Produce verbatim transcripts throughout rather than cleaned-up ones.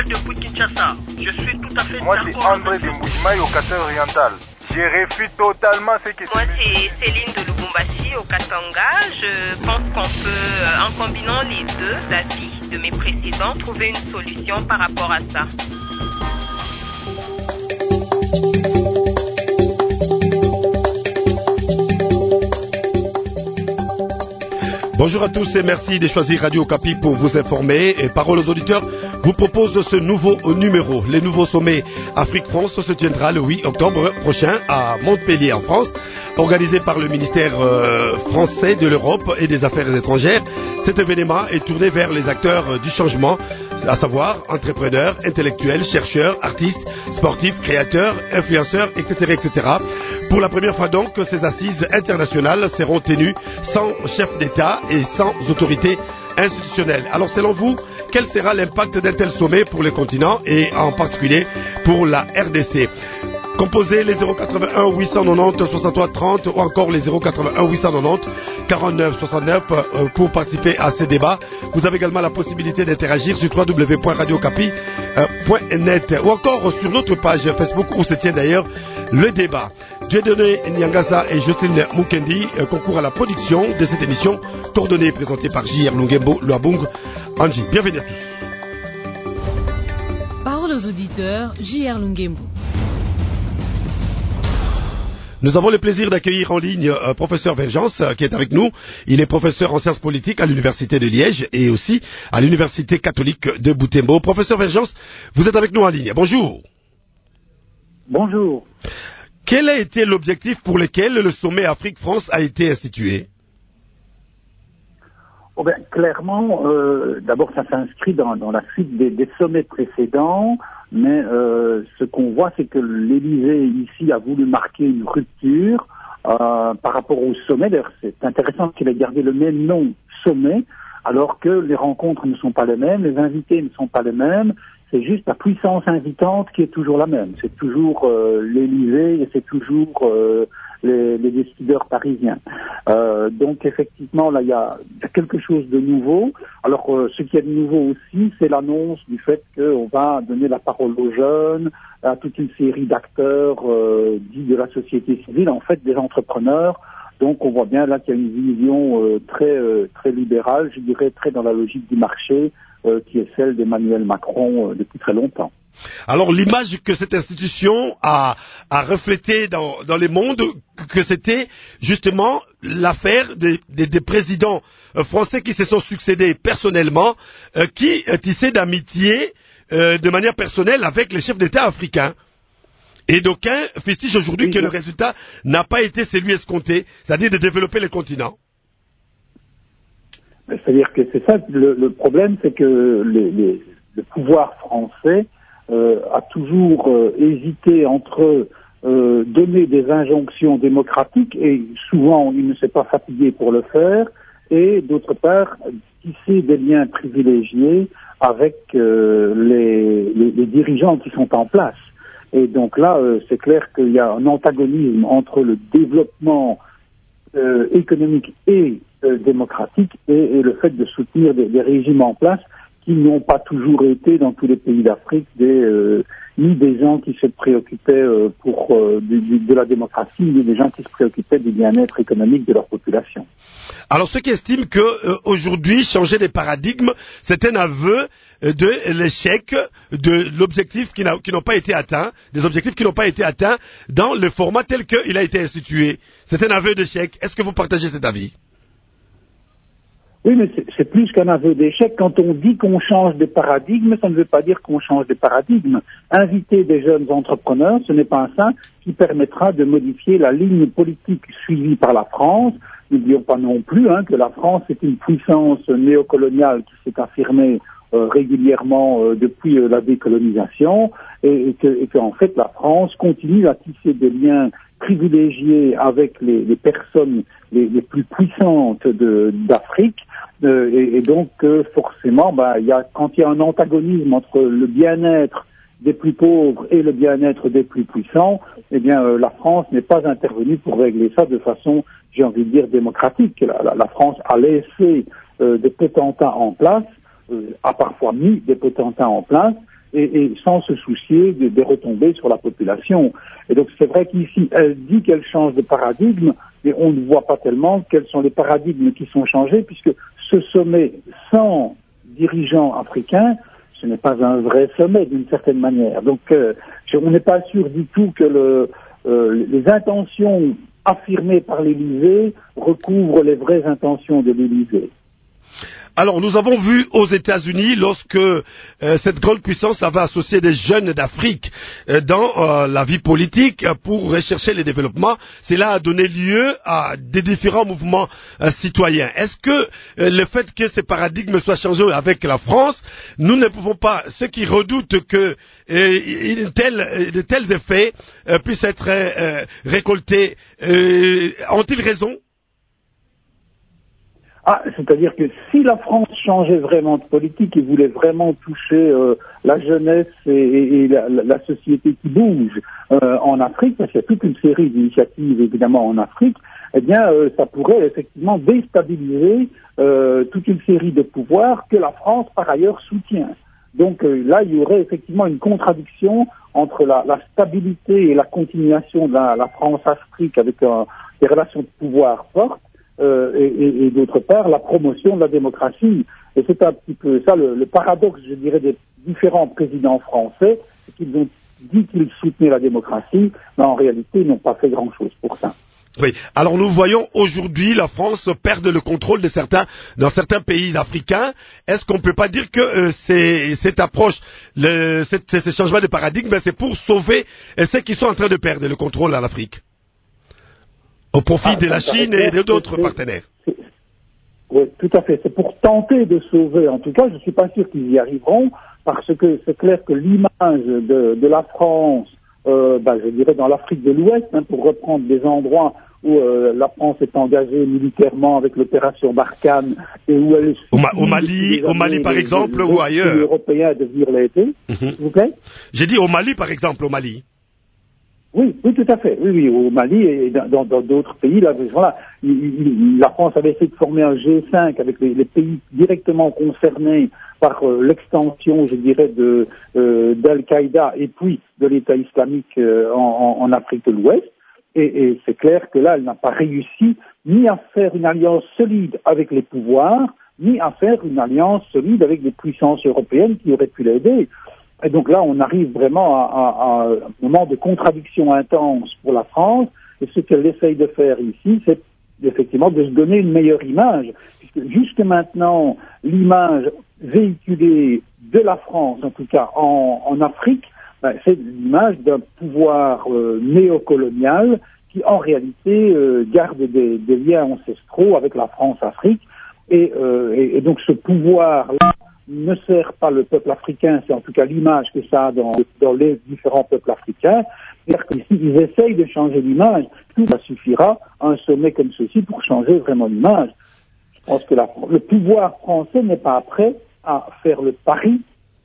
Emmanuel depuis Kinshasa. Je suis tout à fait Moi, d'accord. c'est André de Moujimaï au Qatar oriental. Je refuse totalement ce que... Moi, c'est Céline de Lubumbashi au Katanga. Je pense qu'on peut, en combinant les deux avis de mes précédents, trouver une solution par rapport à ça. Bonjour à tous et merci de choisir Radio Okapi pour vous informer. Et Parole aux auditeurs vous propose ce nouveau numéro. Le nouveau sommet Afrique-France se tiendra le huit octobre prochain à Montpellier en France, organisé par le ministère euh, français de l'Europe et des Affaires étrangères. Cet événement est tourné vers les acteurs du changement, à savoir entrepreneurs, intellectuels, chercheurs, artistes, sportifs, créateurs, influenceurs, et cetera, et cetera. Pour la première fois donc, ces assises internationales seront tenues sans chef d'État et sans autorité institutionnelle. Alors selon vous, quel sera l'impact d'un tel sommet pour le continent et en particulier pour la R D C? Composez les zéro quatre-vingt-un huit cent quatre-vingt-dix soixante-trois trente ou encore les zéro quatre-vingt-un huit cent quatre-vingt-dix quarante-neuf soixante-neuf pour participer à ces débats. Vous avez également la possibilité d'interagir sur w w w point radio okapi point net ou encore sur notre page Facebook où se tient d'ailleurs le débat. Dieudonné Nyangasa et Jocelyne Mukendi concourent à la production de cette émission, coordonnée et présentée par J R Lungembo Luabung. Angie, bienvenue à tous. Parole aux auditeurs, J R Lungembo. Nous avons le plaisir d'accueillir en ligne euh, professeur Vergence euh, qui est avec nous. Il est professeur en sciences politiques à l'université de Liège et aussi à l'université catholique de Butembo. Professeur Vergence, vous êtes avec nous en ligne. Bonjour. Bonjour. Quel a été l'objectif pour lequel le sommet Afrique-France a été institué? Oh ben, clairement, euh, d'abord ça s'inscrit dans, dans la suite des, des sommets précédents, mais euh, ce qu'on voit, c'est que l'Élysée ici a voulu marquer une rupture euh, par rapport au sommet. D'ailleurs, c'est intéressant qu'il ait gardé le même nom, sommet, alors que les rencontres ne sont pas les mêmes, les invités ne sont pas les mêmes. C'est juste la puissance invitante qui est toujours la même. C'est toujours euh, l'Élysée et c'est toujours euh, les, les décideurs parisiens. Euh, donc effectivement, là, il y a, y a quelque chose de nouveau. Alors, euh, ce qui est de nouveau aussi, c'est l'annonce du fait qu'on va donner la parole aux jeunes, à toute une série d'acteurs euh, dits de la société civile, en fait des entrepreneurs. Donc on voit bien là qu'il y a une vision euh, très euh, très libérale, je dirais très dans la logique du marché, Euh, qui est celle d'Emmanuel Macron euh, depuis très longtemps. Alors l'image que cette institution a, a reflété dans, dans le monde, que c'était justement l'affaire des, des, des présidents euh, français qui se sont succédés personnellement, euh, qui euh, tissaient d'amitié euh, de manière personnelle avec les chefs d'État africains. Et d'aucuns fustigent aujourd'hui oui, que oui. le résultat n'a pas été celui escompté, c'est-à-dire de développer les continents. C'est-à-dire que c'est ça, le, le problème, c'est que les, les, le pouvoir français euh, a toujours euh, hésité entre euh, donner des injonctions démocratiques, et souvent il ne s'est pas fatigué pour le faire, et d'autre part, tisser des liens privilégiés avec euh, les, les, les dirigeants qui sont en place. Et donc là, euh, c'est clair qu'il y a un antagonisme entre le développement euh, économique et Euh, démocratique et, et le fait de soutenir des, des régimes en place qui n'ont pas toujours été dans tous les pays d'Afrique des, euh, ni des gens qui se préoccupaient euh, pour euh, de, de, de la démocratie, ni des gens qui se préoccupaient du bien-être économique de leur population. Alors ceux qui estiment que euh, aujourd'hui changer des paradigmes, c'est un aveu euh, de l'échec de l'objectif qui, n'a, qui n'ont pas été atteints, des objectifs qui n'ont pas été atteints dans le format tel qu'il a été institué. C'est un aveu d'échec. Est-ce que vous partagez cet avis? Oui, mais c'est, c'est plus qu'un aveu d'échec. Quand on dit qu'on change des paradigmes, ça ne veut pas dire qu'on change des paradigmes. Inviter des jeunes entrepreneurs, ce n'est pas ça qui permettra de modifier la ligne politique suivie par la France. N'oublions pas non plus hein, que la France est une puissance néocoloniale qui s'est affirmée euh, régulièrement euh, depuis euh, la décolonisation, et, et, que, et qu'en fait la France continue à tisser des liens privilégiés avec les, les personnes les, les plus puissantes de, d'Afrique, euh, et, et donc euh, forcément, bah, y a, quand il y a un antagonisme entre le bien-être des plus pauvres et le bien-être des plus puissants, eh bien euh, la France n'est pas intervenue pour régler ça de façon, j'ai envie de dire, démocratique. La, la, la France a laissé euh, des potentats en place, euh, a parfois mis des potentats en place, et, et sans se soucier de, des retombées sur la population. Et donc c'est vrai qu'ici, elle dit qu'elle change de paradigme, mais on ne voit pas tellement quels sont les paradigmes qui sont changés, puisque ce sommet sans dirigeants africains, ce n'est pas un vrai sommet d'une certaine manière. Donc euh, on n'est pas sûr du tout que le, euh, les intentions affirmées par l'Élysée recouvrent les vraies intentions de l'Élysée. Alors, nous avons vu aux États-Unis, lorsque euh, cette grande puissance avait associé des jeunes d'Afrique euh, dans euh, la vie politique euh, pour rechercher les développements, cela a donné lieu à des différents mouvements euh, citoyens. Est-ce que euh, le fait que ces paradigmes soient changés avec la France, nous ne pouvons pas, ceux qui redoutent que euh, tel, de tels effets euh, puissent être euh, récoltés, euh, ont-ils raison ? Ah, c'est-à-dire que si la France changeait vraiment de politique et voulait vraiment toucher euh, la jeunesse et, et, et la, la société qui bouge euh, en Afrique, parce qu'il y a toute une série d'initiatives évidemment en Afrique, eh bien euh, ça pourrait effectivement déstabiliser euh, toute une série de pouvoirs que la France par ailleurs soutient. Donc euh, là, il y aurait effectivement une contradiction entre la, la stabilité et la continuation de la, la France-Afrique avec euh, des relations de pouvoir fortes, Euh, et, et, et d'autre part la promotion de la démocratie. Et c'est un petit peu ça le, le paradoxe, je dirais, des différents présidents français, c'est qu'ils ont dit qu'ils soutenaient la démocratie, mais en réalité ils n'ont pas fait grand-chose pour ça. Oui. Alors nous voyons aujourd'hui la France perdre le contrôle de certains dans certains pays africains. Est-ce qu'on peut pas dire que euh, c'est, cette approche, le, cette, ces changements de paradigme, ben, c'est pour sauver euh, ceux qui sont en train de perdre le contrôle en Afrique, au profit ah, de la Chine et d'autres c'est, partenaires. C'est, oui, tout à fait. C'est pour tenter de sauver. En tout cas, je ne suis pas sûr qu'ils y arriveront, parce que c'est clair que l'image de, de la France, euh, bah, je dirais dans l'Afrique de l'Ouest, hein, pour reprendre des endroits où euh, la France est engagée militairement avec l'opération Barkhane et où elle est au, Ma- au Mali, au Mali par exemple, les, les, ou ailleurs. Les Européens de venir l'été, mm-hmm. S'il vous plaît. J'ai dit au Mali par exemple, au Mali. Oui, oui, tout à fait. Oui, oui, au Mali et dans, dans d'autres pays, là, voilà, il, il, la France avait essayé de former un G cinq avec les, les pays directement concernés par euh, l'extension, je dirais, de euh, d'Al-Qaïda et puis de l'État islamique euh, en, en Afrique de l'Ouest. Et, et c'est clair que là, elle n'a pas réussi ni à faire une alliance solide avec les pouvoirs, ni à faire une alliance solide avec les puissances européennes qui auraient pu l'aider. Et donc là, on arrive vraiment à, à, à un moment de contradiction intense pour la France. Et ce qu'elle essaye de faire ici, c'est effectivement de se donner une meilleure image. Puisque jusque maintenant, l'image véhiculée de la France, en tout cas en, en Afrique, ben, c'est l'image d'un pouvoir euh, néocolonial qui, en réalité, euh, garde des, des liens ancestraux avec la France-Afrique. Et, euh, et, et donc ce pouvoir-là ne sert pas le peuple africain, c'est en tout cas l'image que ça a dans, dans les différents peuples africains. C'est-à-dire qu'ici, ils essayent de changer l'image. Tout ça suffira, un sommet comme ceci, pour changer vraiment l'image. Je pense que la, le pouvoir français n'est pas prêt à faire le pari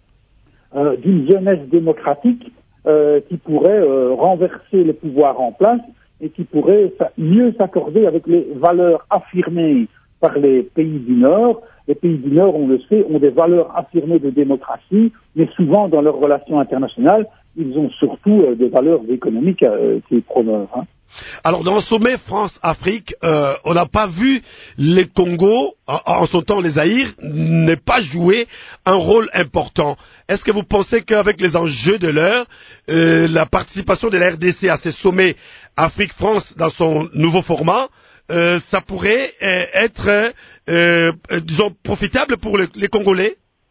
euh, d'une jeunesse démocratique euh, qui pourrait euh, renverser le pouvoir en place et qui pourrait mieux s'accorder avec les valeurs affirmées par les pays du Nord. Les pays du Nord, on le sait, ont des valeurs affirmées de démocratie, mais souvent dans leurs relations internationales, ils ont surtout euh, des valeurs économiques euh, qu'ils promeuvent. Hein. Alors dans le sommet France-Afrique, euh, on n'a pas vu les Congo, en, en son temps les Zaïre, ne pas jouer un rôle important. Est-ce que vous pensez qu'avec les enjeux de l'heure, euh, la participation de la R D C à ces sommets Afrique-France dans son nouveau format, Euh, ça pourrait euh, être, euh, euh, disons, profitable pour le, les Congolais?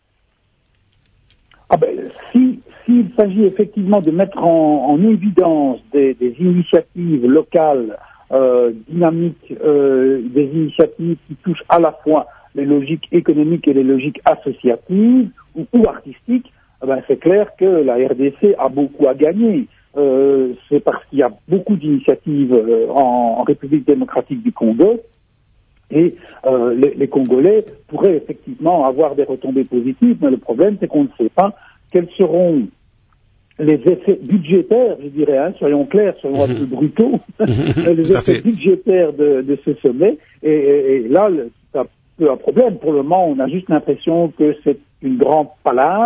Ah ben, si, s'il s'agit effectivement de mettre en, en évidence des, des initiatives locales euh, dynamiques, euh, des initiatives qui touchent à la fois les logiques économiques et les logiques associatives ou, ou artistiques, eh ben, c'est clair que la R D C a beaucoup à gagner. Euh, c'est parce qu'il y a beaucoup d'initiatives euh, en, en République démocratique du Congo et euh, les, les Congolais pourraient effectivement avoir des retombées positives, mais le problème c'est qu'on ne sait pas quels seront les effets budgétaires, je dirais, hein, soyons clairs, soyons un peu brutaux, les effets budgétaires de, de ce sommet, et, et, et là c'est un peu un problème. Pour le moment, on a juste l'impression que c'est une grande palabre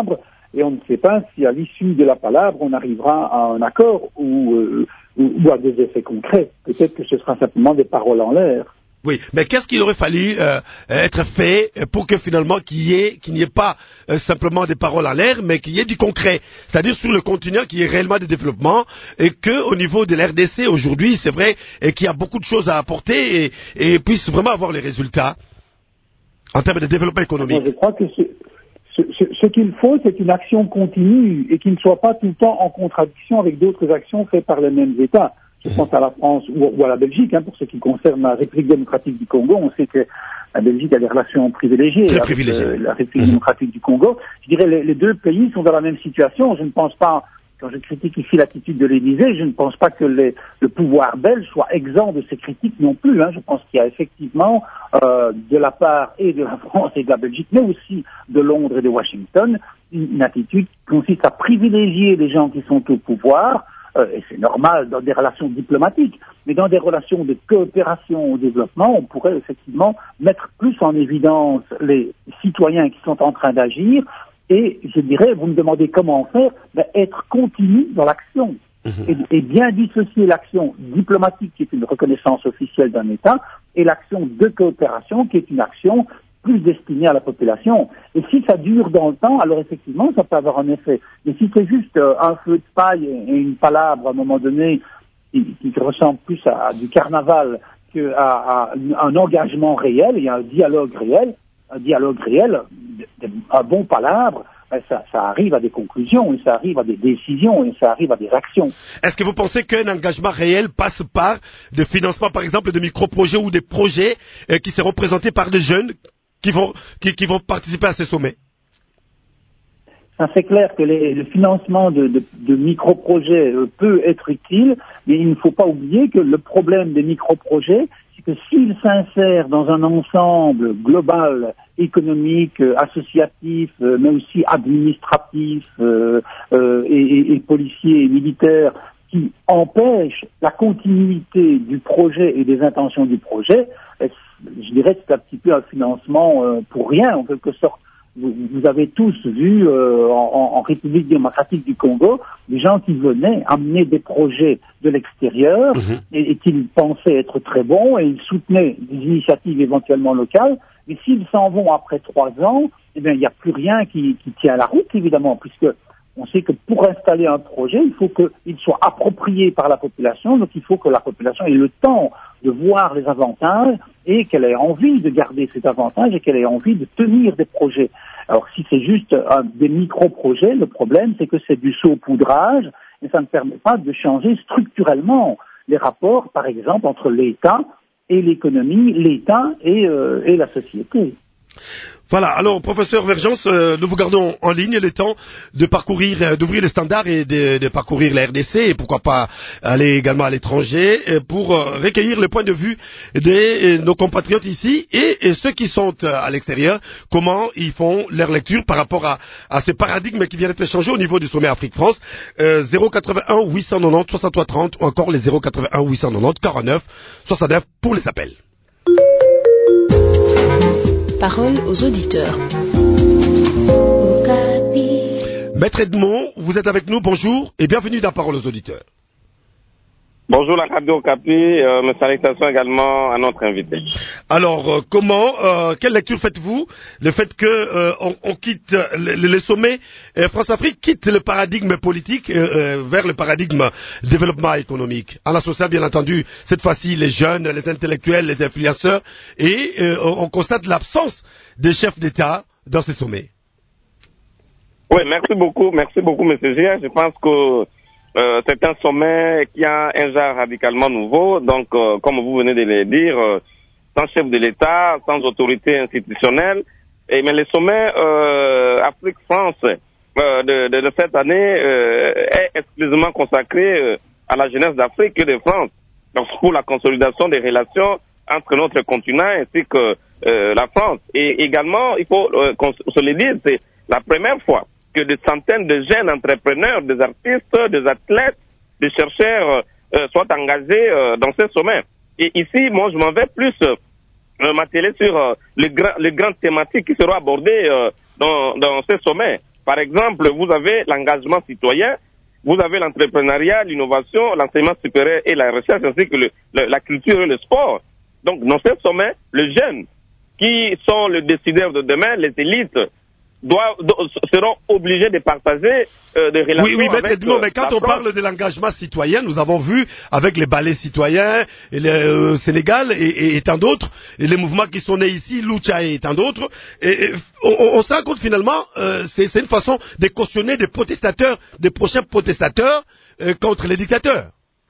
et on ne sait pas si à l'issue de la palabre, on arrivera à un accord ou, euh, ou, ou à des effets concrets. Peut-être que ce sera simplement des paroles en l'air. Oui, mais qu'est-ce qu'il aurait fallu euh, être fait pour que finalement qu'il y ait, qu'il n'y ait pas euh, simplement des paroles en l'air, mais qu'il y ait du concret, c'est-à-dire sur le continent qu'il y ait réellement des développements et que au niveau de l'R D C aujourd'hui, c'est vrai, et qu'il y a beaucoup de choses à apporter et, et puisse vraiment avoir les résultats en termes de développement économique. Moi, je crois que ce, ce, ce, ce qu'il faut, c'est une action continue et qui ne soit pas tout le temps en contradiction avec d'autres actions faites par les mêmes États. Je pense à la France ou, ou à la Belgique, hein, pour ce qui concerne la République démocratique du Congo. On sait que la Belgique a des relations privilégiées Très avec privilégiées. euh, la République mmh. démocratique du Congo. Je dirais les, les deux pays sont dans la même situation. Je ne pense pas, quand je critique ici l'attitude de l'Élysée, je ne pense pas que les, le pouvoir belge soit exempt de ces critiques non plus. Hein. Je pense qu'il y a effectivement, euh, de la part et de la France et de la Belgique, mais aussi de Londres et de Washington, une, une attitude qui consiste à privilégier les gens qui sont au pouvoir. Euh, et c'est normal dans des relations diplomatiques, mais dans des relations de coopération au développement, on pourrait effectivement mettre plus en évidence les citoyens qui sont en train d'agir et, je dirais, vous me demandez comment faire, ben, être continu dans l'action mmh. et, et bien dissocier l'action diplomatique qui est une reconnaissance officielle d'un État et l'action de coopération qui est une action plus destiné à la population. Et si ça dure dans le temps, alors effectivement, ça peut avoir un effet. Mais si c'est juste euh, un feu de paille et une palabre à un moment donné qui, qui ressemble plus à, à du carnaval qu'à à un engagement réel et un dialogue réel, un dialogue réel, un bon palabre, ben ça, ça arrive à des conclusions et ça arrive à des décisions et ça arrive à des actions. Est-ce que vous pensez qu'un engagement réel passe par des financements, par exemple, de micro-projets ou des projets euh, qui seront présentés par des jeunes qui vont, qui, qui vont participer à ces sommets? Ça, c'est clair que les, le financement de, de, de micro-projets euh, peut être utile, mais il ne faut pas oublier que le problème des micro-projets, c'est que s'ils s'insèrent dans un ensemble global, économique, euh, associatif, euh, mais aussi administratif euh, euh, et, et, et policier et militaire, qui empêche la continuité du projet et des intentions du projet, je dirais que c'est un petit peu un financement euh, pour rien, en quelque sorte. Vous, vous avez tous vu euh, en, en République démocratique du Congo des gens qui venaient amener des projets de l'extérieur mmh. et, et qu'ils pensaient être très bons et ils soutenaient des initiatives éventuellement locales, mais s'ils s'en vont après trois ans, eh bien il n'y a plus rien qui, qui tient la route, évidemment, puisque on sait que pour installer un projet, il faut qu'il soit approprié par la population, donc il faut que la population ait le temps de voir les avantages et qu'elle ait envie de garder cet avantage et qu'elle ait envie de tenir des projets. Alors si c'est juste un, des micro-projets, le problème c'est que c'est du saupoudrage et ça ne permet pas de changer structurellement les rapports, par exemple, entre l'État et l'économie, l'État et, euh, et la société. Voilà, alors professeur Vergence, euh, nous vous gardons en ligne le temps de parcourir, euh, d'ouvrir les standards et de, de parcourir la R D C et pourquoi pas aller également à l'étranger euh, pour euh, recueillir le point de vue de euh, nos compatriotes ici et, et ceux qui sont euh, à l'extérieur, comment ils font leur lecture par rapport à, à ces paradigmes qui viennent d'être changés au niveau du sommet Afrique-France. Euh, zéro quatre-vingt-un huit cent quatre-vingt-dix soixante-trois trente ou encore les zéro quatre-vingt-un huit cent quatre-vingt-dix quarante-neuf soixante-neuf pour les appels. Parole aux auditeurs. Maître Edmond, vous êtes avec nous, bonjour et bienvenue dans Parole aux auditeurs. Bonjour la Radio Okapi, euh, mes salutations également à notre invité. Alors, euh, comment, euh, quelle lecture faites-vous le fait que euh, on, on quitte le, le sommet euh, France-Afrique quitte le paradigme politique euh, euh, vers le paradigme développement économique, en associant bien entendu cette fois-ci les jeunes, les intellectuels, les influenceurs, et euh, on constate l'absence des chefs d'État dans ces sommets. Oui, merci beaucoup, merci beaucoup, Monsieur Gia. Je pense que Euh, c'est un sommet qui a un genre radicalement nouveau, donc euh, comme vous venez de le dire, euh, sans chef de l'État, sans autorité institutionnelle, et, mais le sommet euh, Afrique-France euh, de, de, de cette année euh, est exclusivement consacré euh, à la jeunesse d'Afrique et de France, donc pour la consolidation des relations entre notre continent ainsi que euh, la France. Et également, il faut euh, qu'on se le dise, c'est la première fois que des centaines de jeunes entrepreneurs, des artistes, des athlètes, des chercheurs euh, soient engagés euh, dans ce sommet. Et ici, moi, je m'en vais plus euh, m'atteler sur euh, les, gra- les grandes thématiques qui seront abordées euh, dans, dans ce sommet. par exemple, vous avez l'engagement citoyen, vous avez l'entrepreneuriat, l'innovation, l'enseignement supérieur et la recherche, ainsi que le, le, la culture et le sport. Donc, dans ce sommet, les jeunes qui sont les décideurs de demain, les élites, doivent, seront obligés de partager euh, des relations. Oui, oui, avec, mais, Edmond, mais quand on France. parle de l'engagement citoyen, nous avons vu avec les ballets citoyens, et le euh, Sénégal et, et, et tant d'autres, et les mouvements qui sont nés ici, Lucha et tant d'autres, et, et on, on se rend compte finalement, euh, c'est une façon de cautionner des protestateurs, des prochains protestateurs euh, contre les dictateurs.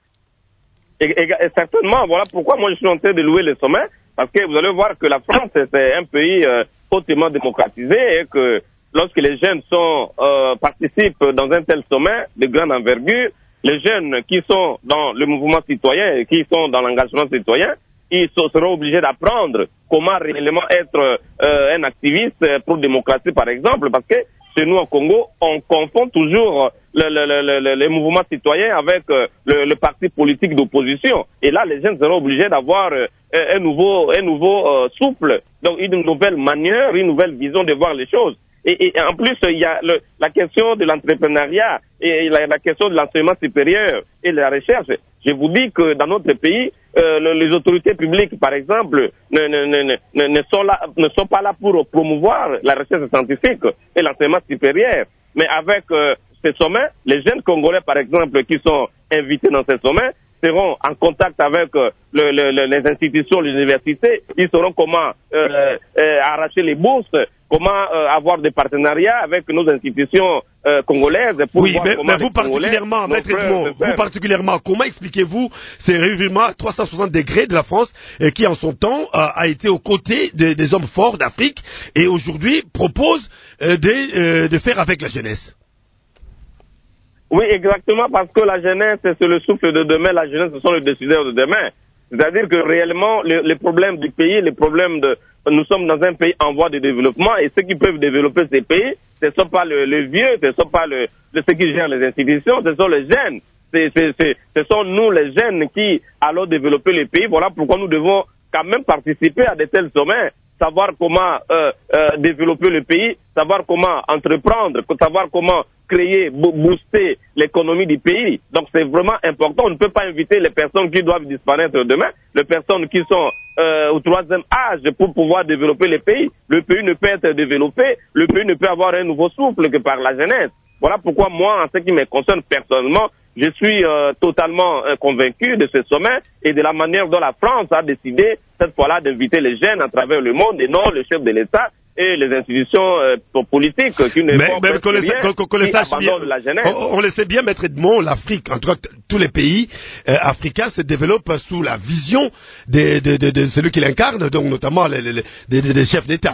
Et, et, et certainement, voilà pourquoi moi je suis en train de louer le sommet, parce que vous allez voir que la France c'est un pays euh, hautement démocratisé et que lorsque les jeunes sont euh, participent dans un tel sommet de grande envergure, les jeunes qui sont dans le mouvement citoyen et qui sont dans l'engagement citoyen, ils seront obligés d'apprendre comment réellement être euh, un activiste pour la démocratie par exemple, parce que chez nous au Congo, on confond toujours le, le, le, le, les mouvements citoyens avec euh, le, le parti politique d'opposition. Et là, les jeunes seront obligés d'avoir euh, un nouveau, un nouveau euh, souffle, donc une nouvelle manière, une nouvelle vision de voir les choses. Et, et en plus, il y a le, la question de l'entrepreneuriat et la, la question de l'enseignement supérieur et de la recherche. Je vous dis que dans notre pays, euh, le, les autorités publiques, par exemple, ne, ne, ne, ne, ne, sont là, ne sont pas là pour promouvoir la recherche scientifique et l'enseignement supérieur. Mais avec euh, ces sommets, les jeunes Congolais, par exemple, qui sont invités dans ces sommets, seront en contact avec euh, le, le, le, les institutions, les universités. Ils sauront comment euh, euh, arracher les bourses, comment euh, avoir des partenariats avec nos institutions euh, congolaises. Pour oui, voir mais, comment mais vous particulièrement, Maître Edmond, vous particulièrement, comment expliquez-vous ces revirements à trois cent soixante degrés de la France et qui en son temps euh, a été aux côtés de, des hommes forts d'Afrique et aujourd'hui propose euh, de, euh, de faire avec la jeunesse? Oui, exactement, parce que la jeunesse, c'est le souffle de demain, la jeunesse, ce sont les décideurs de demain. C'est-à-dire que réellement, les, les problèmes du pays, les problèmes de... Nous sommes dans un pays en voie de développement et ceux qui peuvent développer ces pays, ce ne sont pas le, les vieux, ce ne sont pas le, le, ceux qui gèrent les institutions, ce sont les jeunes. C'est, c'est, c'est, ce sont nous, les jeunes, qui allons développer les pays. Voilà pourquoi nous devons quand même participer à de tels sommets, savoir comment euh, euh, développer le pays, savoir comment entreprendre, savoir comment créer, booster l'économie du pays. Donc c'est vraiment important. On ne peut pas inviter les personnes qui doivent disparaître demain, les personnes qui sont euh, au troisième âge pour pouvoir développer le pays. Le pays ne peut être développé, le pays ne peut avoir un nouveau souffle que par la jeunesse. Voilà pourquoi moi, en ce qui me concerne personnellement, je suis euh, totalement euh, convaincu de ce sommet et de la manière dont la France a décidé cette fois-là d'inviter les jeunes à travers le monde et non le chef de l'État et les institutions euh, politiques qui ne mais, font mais qu'on rien, les, qu'on, qu'on les sache bien, la jeunesse. On, on le sait bien, Maître Edmond, l'Afrique, en tout cas tous les pays euh, africains se développent sous la vision de, de, de, de celui qui l'incarne, donc notamment les, les, les, les, les chefs d'État.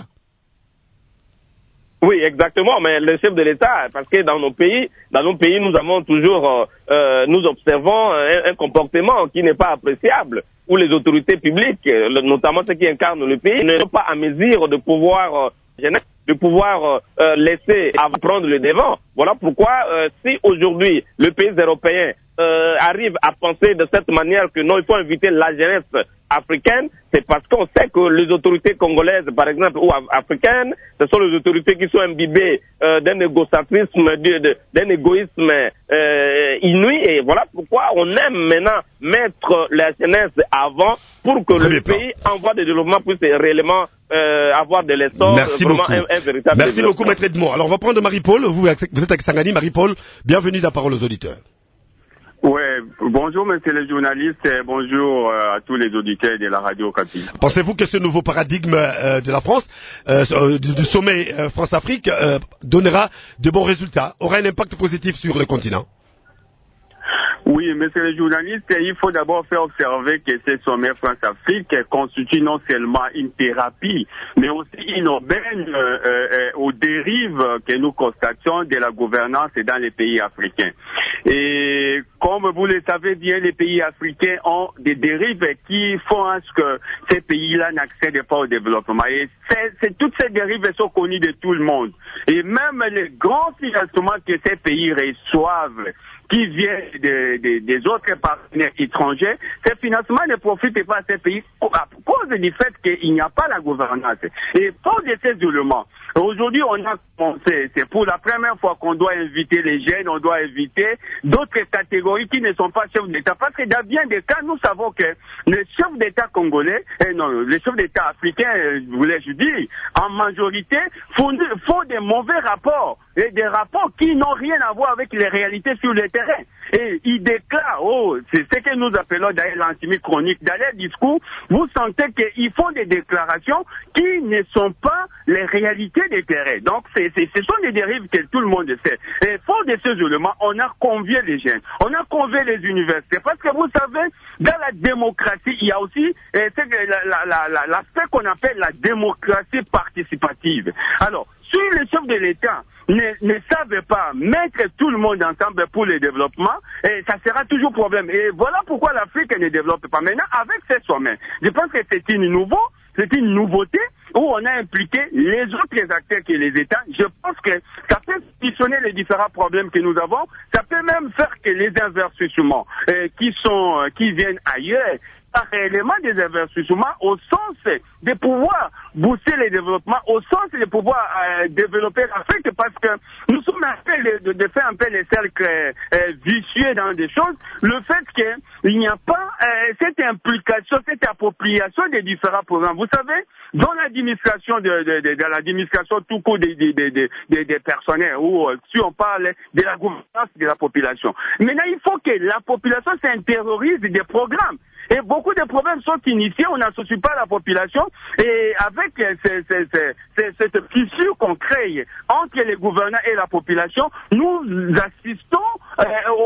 Oui, exactement, mais le chef de l'État, parce que dans nos pays, dans nos pays, nous avons toujours, euh, nous observons un, un comportement qui n'est pas appréciable, où les autorités publiques, notamment ceux qui incarnent le pays, ne sont pas à mesure de pouvoir, euh, de pouvoir euh, laisser prendre le devant. Voilà pourquoi, euh, si aujourd'hui le pays européen euh, arrive à penser de cette manière que non, il faut inviter la jeunesse africaine, c'est parce qu'on sait que les autorités congolaises, par exemple, ou africaines, ce sont les autorités qui sont imbibées euh, d'un égocentrisme, d'un égoïsme euh, inouï. Et voilà pourquoi on aime maintenant mettre la jeunesse avant pour que Très le pays, en voie de développement, puisse réellement euh, avoir de l'essor, vraiment un, un véritable Merci beaucoup, Maître Edmond. Alors, on va prendre Marie-Paul. Vous, vous êtes avec Sangani. Marie-Paul, bienvenue dans la parole aux auditeurs. Oui, bonjour monsieur le journaliste et bonjour euh, à tous les auditeurs de la radio Okapi. Pensez-vous que ce nouveau paradigme euh, de la France, euh, du, du sommet euh, France-Afrique, euh, donnera de bons résultats, aura un impact positif sur le continent? Oui, monsieur le journaliste, il faut d'abord faire observer que ce sommet France-Afrique constitue non seulement une thérapie, mais aussi une aubaine euh, euh, aux dérives que nous constatons de la gouvernance dans les pays africains. Et comme vous le savez bien, les pays africains ont des dérives qui font à ce que ces pays-là n'accèdent pas au développement. Et c'est, c'est, toutes ces dérives sont connues de tout le monde. Et même les grands financements que ces pays reçoivent qui viennent de, de, des autres partenaires étrangers, ces financements ne profitent pas à ces pays à cause du fait qu'il n'y a pas la gouvernance. Et pour de ces éléments, aujourd'hui, on a commencé, c'est pour la première fois qu'on doit inviter les jeunes, on doit inviter d'autres catégories qui ne sont pas chefs d'État. Parce que dans bien des cas, nous savons que les chefs d'État congolais, eh non, les chefs d'État africains, voulais-je dire, en majorité, font, font des mauvais rapports. Et des rapports qui n'ont rien à voir avec les réalités sur le terrain. Et ils déclarent, oh, c'est ce que nous appelons d'ailleurs l'antimie chronique. Dans leur discours, vous sentez qu'ils font des déclarations qui ne sont pas les réalités des terrains. Donc, c'est, c'est, ce sont des dérives que tout le monde sait. Et fort de ces éléments, on a convié les jeunes, on a convié les universités. Parce que vous savez, dans la démocratie, il y a aussi eh, c'est la, la, la, la, l'aspect qu'on appelle la démocratie participative. Alors, si les chefs de l'État ne, ne savent pas mettre tout le monde ensemble pour le développement, et ça sera toujours problème. Et voilà pourquoi l'Afrique ne développe pas. Maintenant, avec ces sommets, je pense que c'est une nouveau, c'est une nouveauté où on a impliqué les autres acteurs que les États. Je pense que ça peut solutionner les différents problèmes que nous avons. Ça peut même faire que les investissements euh, qui sont, euh, qui viennent ailleurs, réellement des investissements au sens de pouvoir booster les développements, au sens de pouvoir euh, développer l'Afrique, parce que nous sommes un peu de, de faire un peu les cercles euh, vicieux dans des choses. Le fait qu'il n'y a pas euh, cette implication, cette appropriation des différents programmes. Vous savez, dans l'administration de, de, de, de l'administration tout court des, des, des, des, des, des personnels, ou euh, si on parle de la gouvernance de la population. Maintenant, il faut que la population s'intériorise des programmes. Et beaucoup de problèmes sont initiés, on n'associe pas la population, et avec ces, ces, ces, cette fissure qu'on crée entre les gouvernants et la population, nous assistons euh,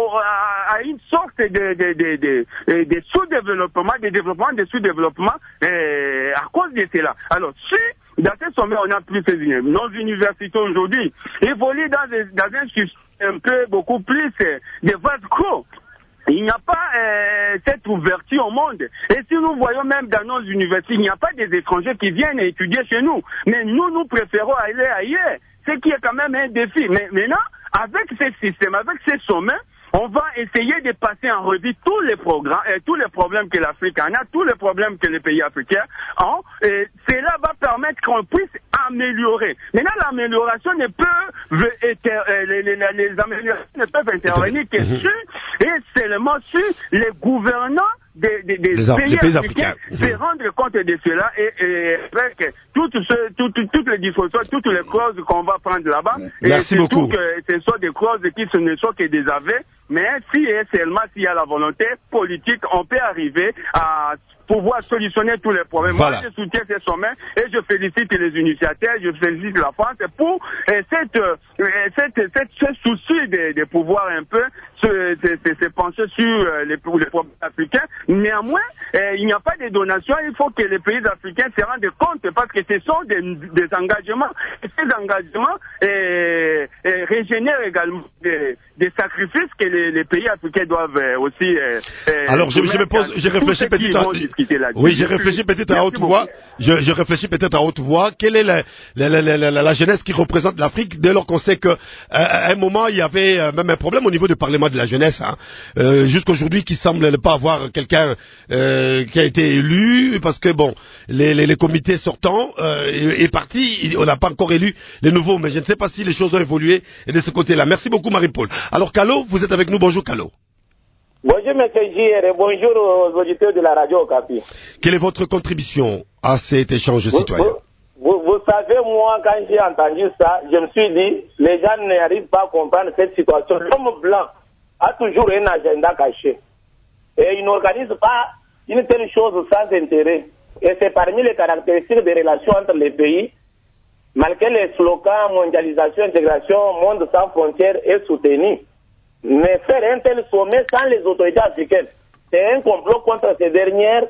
à, à une sorte de, de, de, de, de, de sous-développement, de développement, de sous-développement euh, à cause de cela. Alors, si dans ce sommet on a plus ces nos universités aujourd'hui évoluent dans, des, dans un système un peu beaucoup plus euh, de vase clos. Il n'y a pas euh, cette ouverture au monde. Et si nous voyons même dans nos universités, il n'y a pas des étrangers qui viennent étudier chez nous. Mais nous, nous préférons aller ailleurs. Ce qui est quand même un défi. Mais maintenant, avec ce système, avec ces sommets, on va essayer de passer en revue tous les programmes, et tous les problèmes que l'Afrique en a, tous les problèmes que les pays africains ont. Et cela va permettre qu'on puisse améliorer. Maintenant, l'amélioration ne peut, les, les, les améliorations ne peuvent intervenir que sur et seulement sur les gouvernants des, des, des pays, pays africains, se rendre compte de cela et, et avec toutes, ce, toutes, toutes les dispositions, toutes les clauses qu'on va prendre là-bas. Merci et beaucoup. Que ce sont des clauses qui ne sont que des aveux, mais si et seulement s'il y a la volonté politique, on peut arriver à pouvoir solutionner tous les problèmes. Voilà. Moi, je soutiens ces sommets et je félicite les initiateurs, je félicite la France pour euh, cette, euh, cette, cette, ce souci de, de pouvoir un peu se, se, se, se pencher sur euh, les, les problèmes africains. Néanmoins, euh, il n'y a pas de donations, il faut que les pays africains se rendent compte parce que ce sont des, des engagements et ces engagements euh, euh, régénèrent également des, des sacrifices que les, les pays africains doivent euh, aussi euh, alors je, je me pose, j'ai réfléchi petit à oui, j'ai réfléchi peut-être à haute voix. Je, je réfléchis peut-être à haute voix. Quelle est la, la, la, la, la, la jeunesse qui représente l'Afrique dès lors qu'on sait que euh, à un moment il y avait euh, même un problème au niveau du Parlement de la jeunesse, hein, euh, jusqu'aujourd'hui qui semble ne pas avoir quelqu'un euh, qui a été élu parce que bon, les, les, les comités sortants euh, est, est parti. On n'a pas encore élu les nouveaux, mais je ne sais pas si les choses ont évolué de ce côté-là. Merci beaucoup Marie-Paul. Alors Calo, vous êtes avec nous. Bonjour Calo. Bonjour M. J R et bonjour aux auditeurs de la radio Okapi. Quelle est votre contribution à cet échange vous, citoyen? vous, vous, vous savez, moi, quand j'ai entendu ça, je me suis dit, les gens n'arrivent pas à comprendre cette situation. L'homme blanc a toujours un agenda caché. Et il n'organise pas une telle chose sans intérêt. Et c'est parmi les caractéristiques des relations entre les pays, malgré les slogans mondialisation, intégration, monde sans frontières est soutenu. Mais faire un tel sommet sans les autorités africaines, c'est un complot contre ces dernières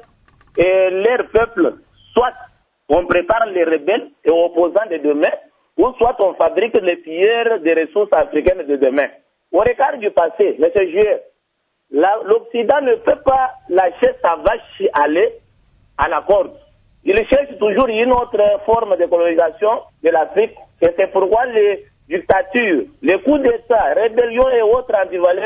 et leur peuple. Soit on prépare les rebelles et opposants de demain, ou soit on fabrique les pilleurs des ressources africaines de demain. Au regard du passé, M. Juillet, l'Occident ne peut pas lâcher sa vache aller à la corde. Il cherche toujours une autre forme de colonisation de l'Afrique, et c'est pourquoi les dictatures, les coups d'État, rébellions et autres ambivalences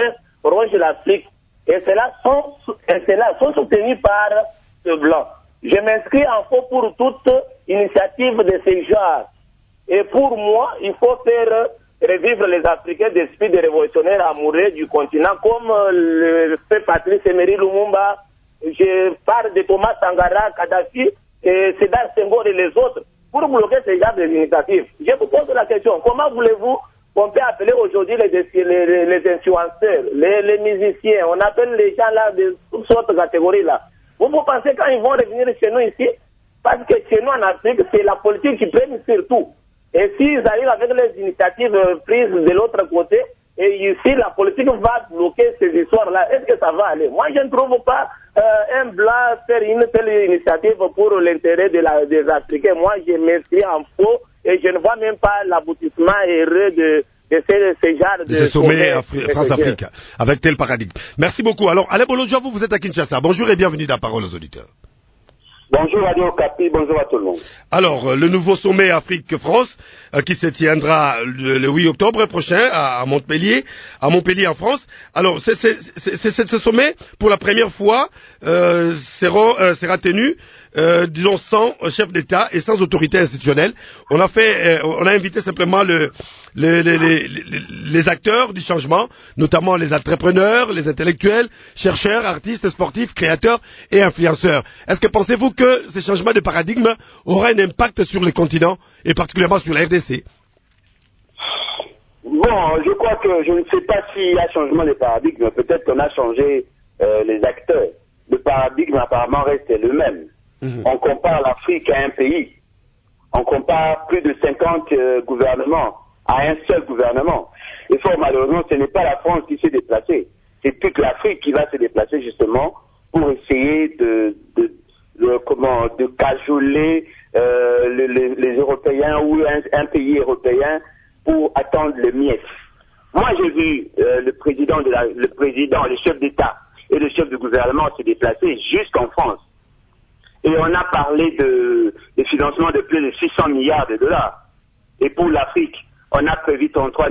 ronge l'Afrique. Et cela sont, et cela sont soutenus par ce blanc. Je m'inscris en faux pour toute initiative de ce genre. Et pour moi, il faut faire revivre les Africains d'esprit de révolutionnaires amoureux du continent, comme le fait Patrice Emery Lumumba. Je parle de Thomas Sankara, Kadhafi, et Sédar Senghor et les autres, pour bloquer ce genre d'initiatives. Je vous pose la question, comment voulez-vous qu'on peut appeler aujourd'hui les, les, les, les influenceurs, les, les musiciens, on appelle les gens là de toutes sortes de catégories là. Vous, vous pensez quand ils vont revenir chez nous ici, parce que chez nous en Afrique, c'est la politique qui prenne surtout. Et s'ils arrivent avec les initiatives prises de l'autre côté, et ici la politique va bloquer ces histoires-là, est-ce que ça va aller? Moi, je ne trouve pas euh, un blanc faire une telle initiative pour l'intérêt de la, des Africains. Moi, je m'inscris en faux et je ne vois même pas l'aboutissement heureux de, de ce, ce genre de, de ce sommet Afri- France-Afrique avec tel paradigme. Merci beaucoup. Alors, Alain Bolodjoa, vous, vous êtes à Kinshasa. Bonjour et bienvenue dans la parole aux auditeurs. Bonjour Radio Okapi, bonjour à tout le monde. Alors, euh, le nouveau sommet Afrique-France euh, qui se tiendra le, le huit octobre prochain à, à Montpellier, à Montpellier en France. Alors, c'est, c'est, c'est, c'est, ce sommet, pour la première fois, euh, sera, euh, sera tenu, euh, disons, sans chef d'État et sans autorité institutionnelle. On a fait, euh, on a invité simplement le Les, les, les, les acteurs du changement, notamment les entrepreneurs, les intellectuels, chercheurs, artistes, sportifs, créateurs et influenceurs. Est-ce que pensez-vous que ce changement de paradigme aura un impact sur le continent et particulièrement sur la R D C? Bon, je crois que je ne sais pas s'il y a changement de paradigme. Peut-être qu'on a changé euh, les acteurs. Le paradigme apparemment reste le même. Mmh. On compare l'Afrique à un pays. On compare plus de cinquante euh, gouvernements à un seul gouvernement. Et fort malheureusement, ce n'est pas la France qui s'est déplacée. C'est toute l'Afrique qui va se déplacer justement pour essayer de, de, de, comment, de cajoler euh, les, les, les Européens ou un, un pays européen pour attendre le mieux. Moi, j'ai vu euh, le président, de la, le président, le chef d'État et le chef de gouvernement se déplacer jusqu'en France. Et on a parlé de, de financement de plus de six cents milliards de dollars. Et pour l'Afrique, on a prévu trente-trois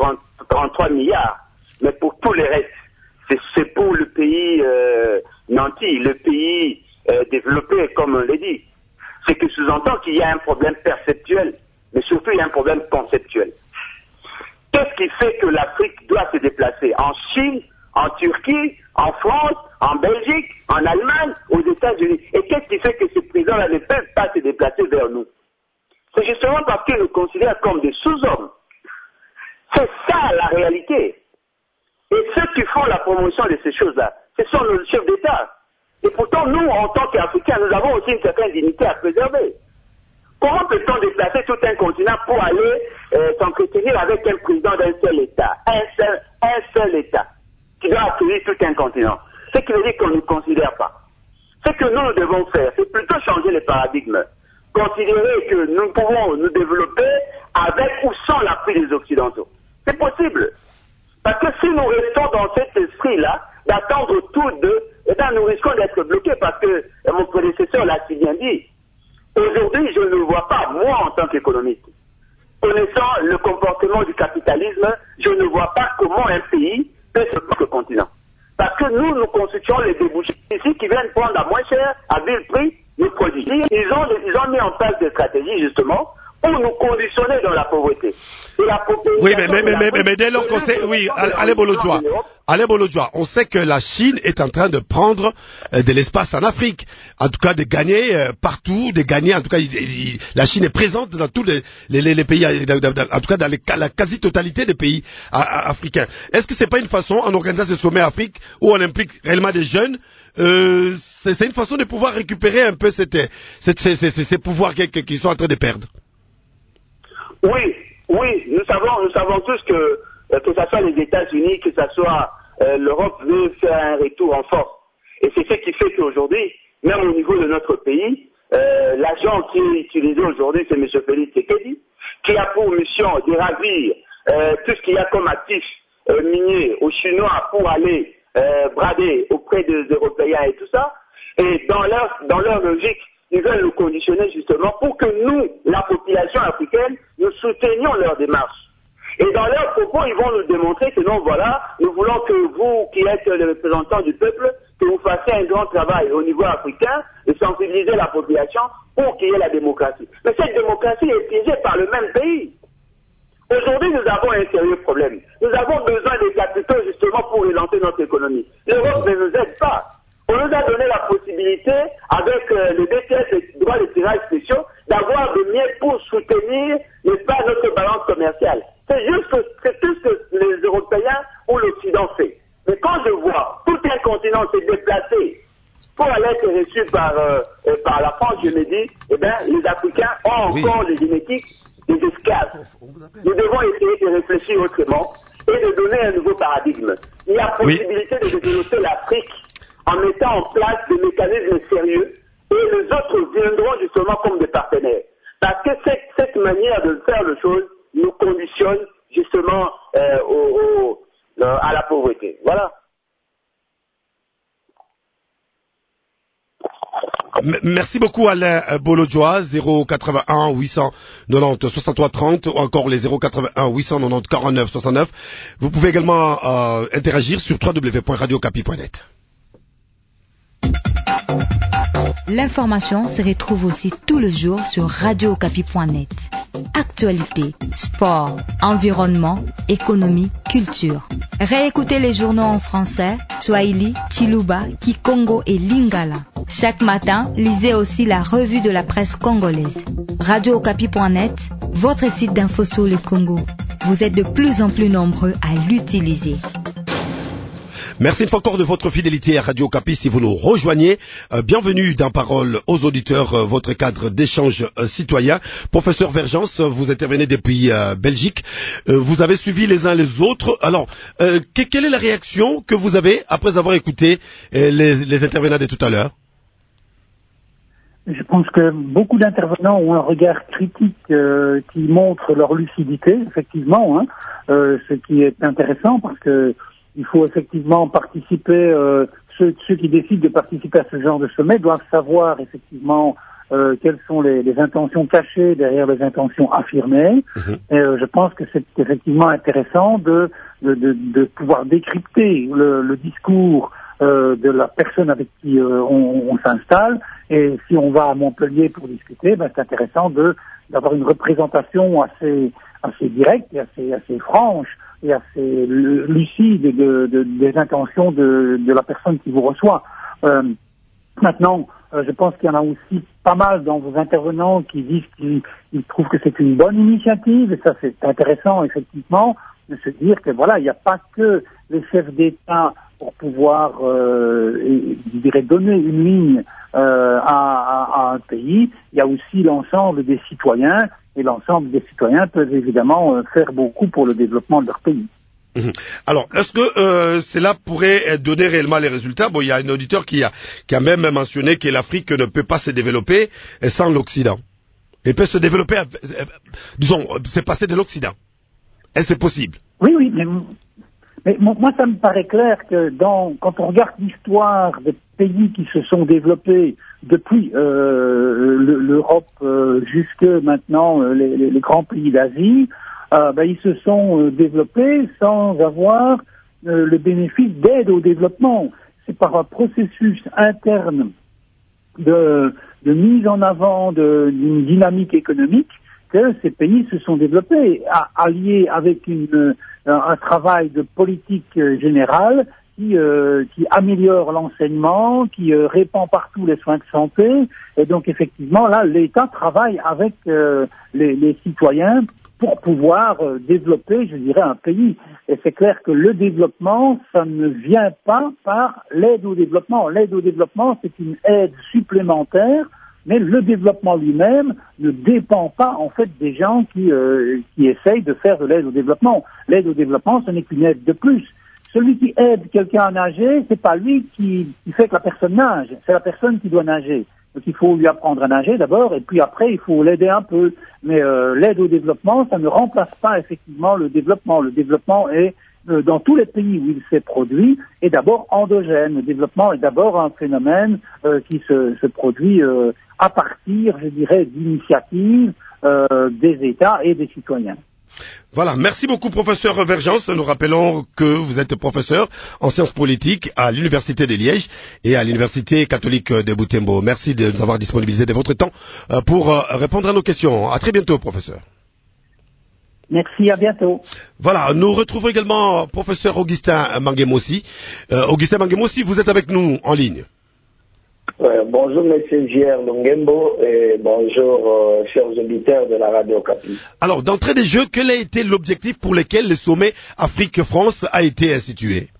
milliards, mais pour tous les restes, c'est, c'est pour le pays euh, nanti, le pays euh, développé, comme on l'a dit. C'est que sous-entend qu'il y a un problème perceptuel, mais surtout il y a un problème conceptuel. Qu'est-ce qui fait que l'Afrique doit se déplacer en Chine, en Turquie, en France, en Belgique, en Allemagne, aux États-Unis? Et qu'est-ce qui fait que ces présidents-là ne peuvent pas se déplacer vers nous? C'est justement parce qu'ils nous considèrent comme des sous-hommes. C'est ça la réalité. Et ceux qui font la promotion de ces choses-là, ce sont nos chefs d'État. Et pourtant, nous, en tant qu'Africains, nous avons aussi une certaine dignité à préserver. Comment peut-on déplacer tout un continent pour aller euh, s'entretenir avec un président d'un seul État, un seul, un seul État, qui doit accueillir tout un continent? Ce qui veut dire qu'on ne nous considère pas. Ce que nous, nous devons faire, c'est plutôt changer les paradigmes. Considérer que nous pouvons nous développer avec ou sans l'appui des Occidentaux. C'est possible. Parce que si nous restons dans cet esprit-là, d'attendre tout d'eux, eh bien nous risquons d'être bloqués parce que mon prédécesseur l'a si bien dit. Aujourd'hui, je ne vois pas, moi en tant qu'économiste, connaissant le comportement du capitalisme, je ne vois pas comment un pays peut se prendre le continent. Parce que nous, nous constituons les débouchés ici qui viennent prendre à moins cher, à vil prix, nos produits. Ils ont, ils ont mis en place des stratégies, justement, pour nous conditionner dans la pauvreté. Et la oui, mais, mais, mais, mais, mais, mais dès lors qu'on sait, oui, Alain Bolodjoa, Alain Bolodjoa, on sait que la Chine est en train de prendre euh, de l'espace en Afrique. En tout cas, de gagner euh, partout, de gagner, en tout cas, il, il, la Chine est présente dans tous les, les, les pays, en tout cas, dans les, la quasi-totalité des pays a, a, africains. Est-ce que c'est pas une façon, en organisant ce sommet Afrique, où on implique réellement des jeunes, euh, c'est, c'est une façon de pouvoir récupérer un peu cette, cette, ces, ces, ces pouvoirs qu'ils, qu'ils sont en train de perdre? Oui, oui, nous savons, nous savons tous que, euh, que ce soit les États-Unis, que ce soit euh, l'Europe, veut faire un retour en force. Et c'est ce qui fait qu'aujourd'hui, même au niveau de notre pays, euh, l'agent qui est utilisé aujourd'hui, c'est M. Félix Tshisekedi, qui a pour mission de ravir euh, tout ce qu'il y a comme actifs euh, miniers aux Chinois pour aller euh, brader auprès des Européens et tout ça. Et dans leur, dans leur logique, ils veulent nous conditionner justement pour que nous, la population africaine, nous soutenions leur démarche. Et dans leurs propos, ils vont nous démontrer que non, voilà, nous voulons que vous, qui êtes les représentants du peuple, que vous fassiez un grand travail au niveau africain de sensibiliser la population pour qu'il y ait la démocratie. Mais cette démocratie est piégée par le même pays. Aujourd'hui, nous avons un sérieux problème. Nous avons besoin des capitaux justement pour relancer notre économie. L'Europe ne nous aide pas. On nous a donné la possibilité, avec euh, le D T S, les droits de tirage spéciaux, d'avoir des miens pour soutenir, n'est-ce pas, notre balance commerciale. C'est juste que c'est tout ce que les Européens ou l'Occident fait. Mais quand je vois tout un continent se déplacer pour aller être reçu par, euh, par la France, je me dis, eh bien, les Africains ont Oui. encore les génétiques des esclaves. Nous devons essayer de réfléchir autrement et de donner un nouveau paradigme. Il y a possibilité oui. de développer l'Afrique en mettant en place des mécanismes sérieux et les autres viendront justement comme des partenaires. Parce que cette, cette manière de faire les choses nous conditionne justement euh, au, au, euh, à la pauvreté. Voilà. Merci beaucoup Alain Bolodjoa, zéro quatre-vingt-un huit cent quatre-vingt-dix soixante-trois trente ou encore les zéro quatre-vingt-un huit cent quatre-vingt-dix quarante-neuf soixante-neuf. Vous pouvez également euh, interagir sur w w w point radio okapi point net. L'information se retrouve aussi tout le jour sur radio okapi point net. Actualité, sport, environnement, économie, culture. Réécoutez les journaux en français, Swahili, Chiluba, Kikongo et Lingala. Chaque matin, lisez aussi la revue de la presse congolaise. radio okapi point net, votre site d'info sur le Congo. Vous êtes de plus en plus nombreux à l'utiliser. Merci une fois encore de votre fidélité à Radio Okapi. Si vous nous rejoignez, euh, bienvenue dans Parole aux auditeurs, euh, votre cadre d'échange euh, citoyen. Professeur Vergence, vous intervenez depuis euh, Belgique. Euh, vous avez suivi les uns les autres. Alors, euh, que, quelle est la réaction que vous avez après avoir écouté euh, les, les intervenants de tout à l'heure? Je pense que beaucoup d'intervenants ont un regard critique euh, qui montre leur lucidité, effectivement, hein, euh, ce qui est intéressant parce que il faut effectivement participer, euh, ceux, ceux qui décident de participer à ce genre de sommet doivent savoir effectivement euh, quelles sont les, les intentions cachées derrière les intentions affirmées. Mmh. Et euh, je pense que c'est effectivement intéressant de, de, de, de pouvoir décrypter le, le discours euh, de la personne avec qui euh, on, on s'installe. Et si on va à Montpellier pour discuter, ben, c'est intéressant de d'avoir une représentation assez assez directe et assez assez franche et assez lucide de, de, des intentions de, de la personne qui vous reçoit. Euh, maintenant, euh, je pense qu'il y en a aussi pas mal dans vos intervenants qui disent qu'ils, qu'ils trouvent que c'est une bonne initiative, et ça c'est intéressant effectivement de se dire que voilà, il n'y a pas que les chefs d'État pour pouvoir, euh, et, je dirais, donner une ligne euh, à, à, à un pays, il y a aussi l'ensemble des citoyens. Et l'ensemble des citoyens peuvent évidemment euh, faire beaucoup pour le développement de leur pays. Mmh. Alors, est-ce que euh, cela pourrait donner réellement les résultats? Bon, il y a un auditeur qui a, qui a même mentionné que l'Afrique ne peut pas se développer sans l'Occident. Elle peut se développer, euh, disons, c'est passer de l'Occident. Est-ce c'est possible? Oui, oui, mais, mais moi ça me paraît clair que dans, quand on regarde l'histoire des pays qui se sont développés depuis euh, l'Europe euh, jusque maintenant euh, les, les grands pays d'Asie, euh, ben, ils se sont euh, développés sans avoir euh, le bénéfice d'aide au développement. C'est par un processus interne de, de mise en avant de, d'une dynamique économique que ces pays se sont développés, alliés avec une, un travail de politique générale qui, euh, qui améliore l'enseignement, qui euh, répand partout les soins de santé. Et donc effectivement, là, l'État travaille avec euh, les, les citoyens pour pouvoir euh, développer, je dirais, un pays. Et c'est clair que le développement, ça ne vient pas par l'aide au développement. L'aide au développement, c'est une aide supplémentaire, mais le développement lui-même ne dépend pas en fait des gens qui, euh, qui essayent de faire de l'aide au développement. L'aide au développement, ce n'est qu'une aide de plus. Celui qui aide quelqu'un à nager, c'est pas lui qui, qui fait que la personne nage, c'est la personne qui doit nager. Donc il faut lui apprendre à nager d'abord, et puis après il faut l'aider un peu. Mais euh, l'aide au développement, ça ne remplace pas effectivement le développement. Le développement est, euh, dans tous les pays où il s'est produit, est d'abord endogène. Le développement est d'abord un phénomène euh, qui se, se produit euh, à partir, je dirais, d'initiatives euh, des États et des citoyens. Voilà, merci beaucoup professeur Vergence. Nous rappelons que vous êtes professeur en sciences politiques à l'Université de Liège et à l'Université catholique de Butembo. Merci de nous avoir disponibilisé de votre temps pour répondre à nos questions. À très bientôt, professeur. Merci, à bientôt. Voilà, nous retrouvons également professeur Augustin Mangemossi. Euh, Augustin Mangemossi, vous êtes avec nous en ligne. Euh, bonjour monsieur J R Lungembo et bonjour euh, chers auditeurs de la Radio Okapi. Alors, d'entrée des jeux, quel a été l'objectif pour lequel le sommet Afrique-France a été institué?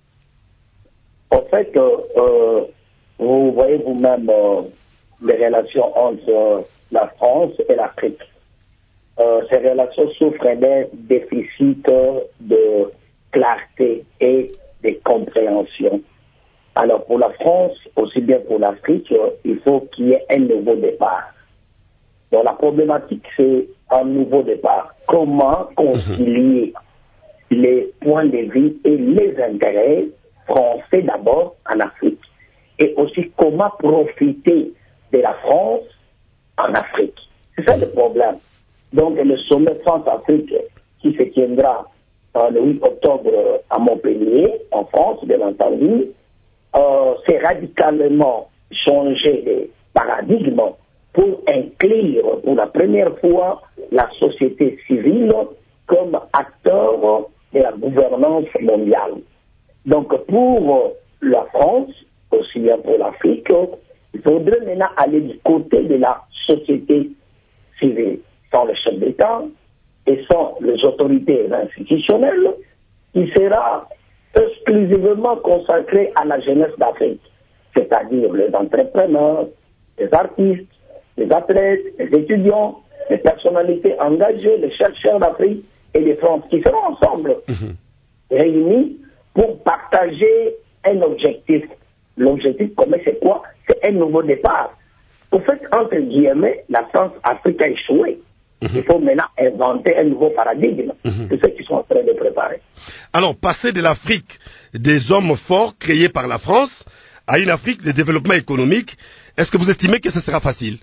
En fait, euh, euh, vous voyez vous-même euh, les relations entre euh, la France et l'Afrique. Euh, ces relations souffrent d'un déficit de clarté et de compréhension. Alors pour la France, aussi bien pour l'Afrique, euh, il faut qu'il y ait un nouveau départ. Donc la problématique, c'est un nouveau départ. Comment concilier les points de vue et les intérêts français d'abord en Afrique, et aussi comment profiter de la France en Afrique. C'est ça le problème. Donc le sommet France-Afrique qui se tiendra euh, le huit octobre à Montpellier, en France, bien entendu, euh, c'est radicalement changer de paradigme pour inclure pour la première fois la société civile comme acteur de la gouvernance mondiale. Donc pour la France, aussi bien pour l'Afrique, il faudrait maintenant aller du côté de la société civile, sans le chef d'État et sans les autorités institutionnelles, qui sera exclusivement consacré à la jeunesse d'Afrique, c'est-à-dire les entrepreneurs, les artistes, les athlètes, les étudiants, les personnalités engagées, les chercheurs d'Afrique et de France, qui seront ensemble mmh. réunis pour partager un objectif. L'objectif commun, c'est quoi? C'est un nouveau départ. Au fait, entre guillemets, la France-Afrique a échoué. Mmh. Il faut maintenant inventer un nouveau paradigme. Mmh. C'est ce qu'ils sont en train de préparer. Alors, passer de l'Afrique des hommes forts créés par la France à une Afrique de développement économique, est-ce que vous estimez que ce sera facile?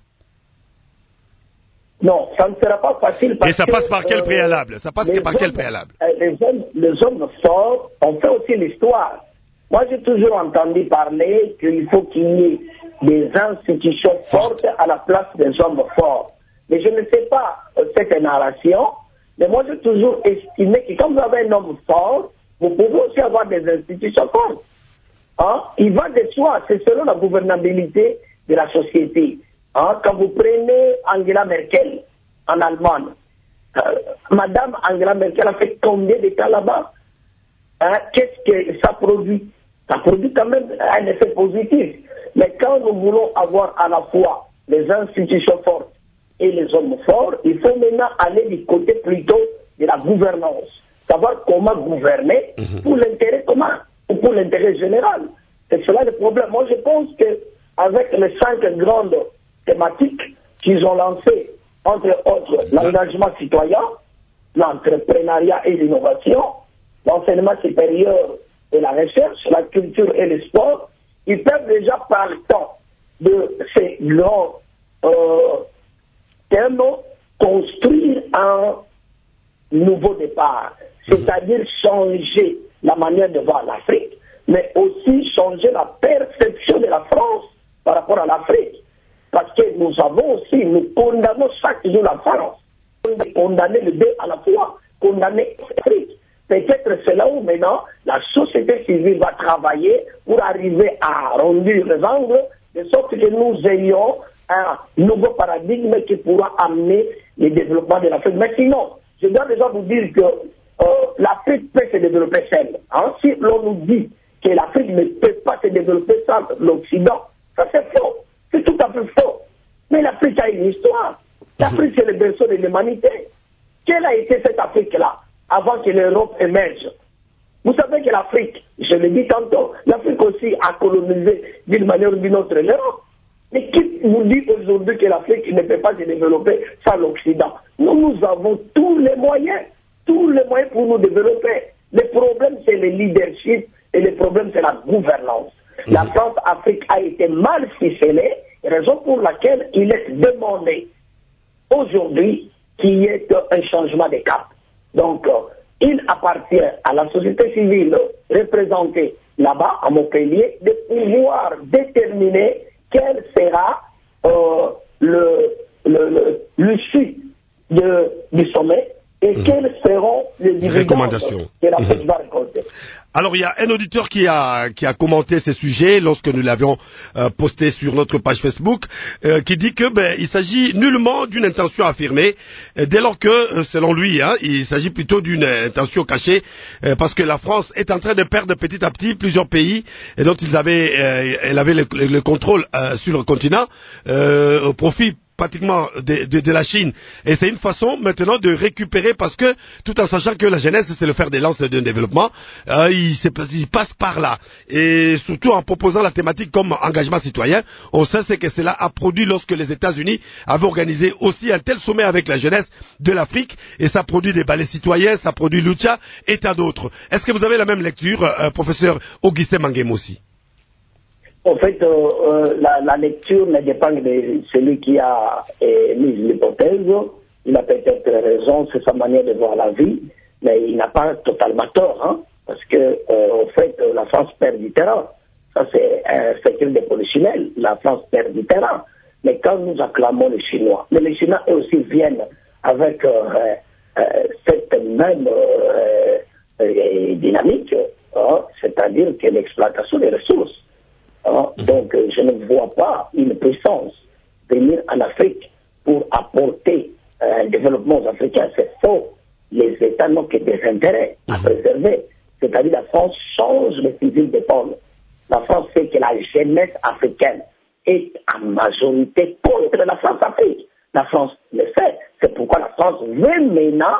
Non, ça ne sera pas facile. Parce Et ça que, passe par quel euh, préalable Ça passe que par hommes, quel préalable les hommes, les hommes forts ont fait aussi l'histoire. Moi, j'ai toujours entendu parler qu'il faut qu'il y ait des institutions fortes à la place des hommes forts. Mais je ne sais pas euh, cette narration, mais moi, j'ai toujours estimé que quand vous avez un homme fort, vous pouvez aussi avoir des institutions fortes. Hein? Il va de soi, c'est selon la gouvernabilité de la société. Hein? Quand vous prenez Angela Merkel en Allemagne, euh, Madame Angela Merkel a fait combien de cas là-bas? Hein? Qu'est-ce que ça produit? Ça produit quand même un effet positif. Mais quand nous voulons avoir à la fois les institutions fortes et les hommes forts, il faut maintenant aller du côté plutôt de la gouvernance. Savoir comment gouverner pour l'intérêt commun ou pour l'intérêt général. C'est cela le problème. Moi, je pense qu'avec les cinq grandes thématiques qu'ils ont lancées, entre autres l'engagement citoyen, l'entrepreneuriat et l'innovation, l'enseignement supérieur et la recherche, la culture et le sport, ils peuvent déjà partant de ces grands euh, thèmes construire un nouveau départ, c'est-à-dire changer la manière de voir l'Afrique, mais aussi changer la perception de la France par rapport à l'Afrique. Parce que nous avons aussi, nous condamnons chaque jour la France, condamner le deux à la fois, condamner l'Afrique. Peut-être c'est là où maintenant la société civile va travailler pour arriver à renduire les angles, de sorte que nous ayons un nouveau paradigme qui pourra amener le développement de l'Afrique. Mais sinon, je dois déjà vous dire que euh, l'Afrique peut se développer seule. Hein? Si l'on nous dit que l'Afrique ne peut pas se développer sans l'Occident, ça c'est faux. C'est tout à fait faux. Mais l'Afrique a une histoire. L'Afrique, c'est le berceau de l'humanité. Quelle a été cette Afrique-là avant que l'Europe émerge? Vous savez que l'Afrique, je l'ai dit tantôt, l'Afrique aussi a colonisé d'une manière ou d'une autre l'Europe. Mais qui vous dit aujourd'hui que l'Afrique ne peut pas se développer sans l'Occident? Nous, nous avons tous les moyens, tous les moyens pour nous développer. Le problème, c'est le leadership et le problème, c'est la gouvernance. Mmh. La France-Afrique a été mal ficelée, raison pour laquelle il est demandé aujourd'hui qu'il y ait un changement de cap. Donc, euh, il appartient à la société civile représentée là-bas, à Montpellier, de pouvoir déterminer quel sera euh, le, le, le, l'issue de, du sommet et mmh. quelles seront les recommandations que la mmh. va récolter. Alors il y a un auditeur qui a qui a commenté ces sujets lorsque nous l'avions euh, posté sur notre page Facebook, euh, qui dit que ben il s'agit nullement d'une intention affirmée, euh, dès lors que euh, selon lui, hein, il s'agit plutôt d'une intention cachée, euh, parce que la France est en train de perdre petit à petit plusieurs pays et dont ils avaient euh, elle avait le, le, le contrôle euh, sur le continent euh, au profit pratiquement de, de, de la Chine. Et c'est une façon maintenant de récupérer, parce que tout en sachant que la jeunesse c'est le fer de lance d'un développement, euh, il, il passe par là. Et surtout en proposant la thématique comme engagement citoyen, on sait ce que cela a produit lorsque les États-Unis avaient organisé aussi un tel sommet avec la jeunesse de l'Afrique, et ça produit des ballets citoyens, ça produit Lucha et tant d'autres. Est-ce que vous avez la même lecture, euh, professeur Augustin Mangem aussi? En fait, euh, euh, la, la lecture ne dépend de celui qui a émis l'hypothèse. Il a peut-être raison, c'est sa manière de voir la vie, mais il n'a pas totalement tort, hein, parce que, euh, en fait, la France perd du terrain. Ça, c'est un secret de polichinelle. La France perd du terrain. Mais quand nous acclamons les Chinois, mais les Chinois, eux aussi, viennent avec euh, euh, cette même euh, euh, dynamique, hein, c'est-à-dire que l'exploitation des ressources. Hein, donc, euh, je ne vois pas une puissance venir en Afrique pour apporter euh, un développement aux Africains. C'est faux. Les États n'ont que des intérêts à préserver. C'est-à-dire la France change le fusil d'épaule. La France sait que la jeunesse africaine est en majorité contre la France-Afrique. La France le sait. C'est pourquoi la France veut maintenant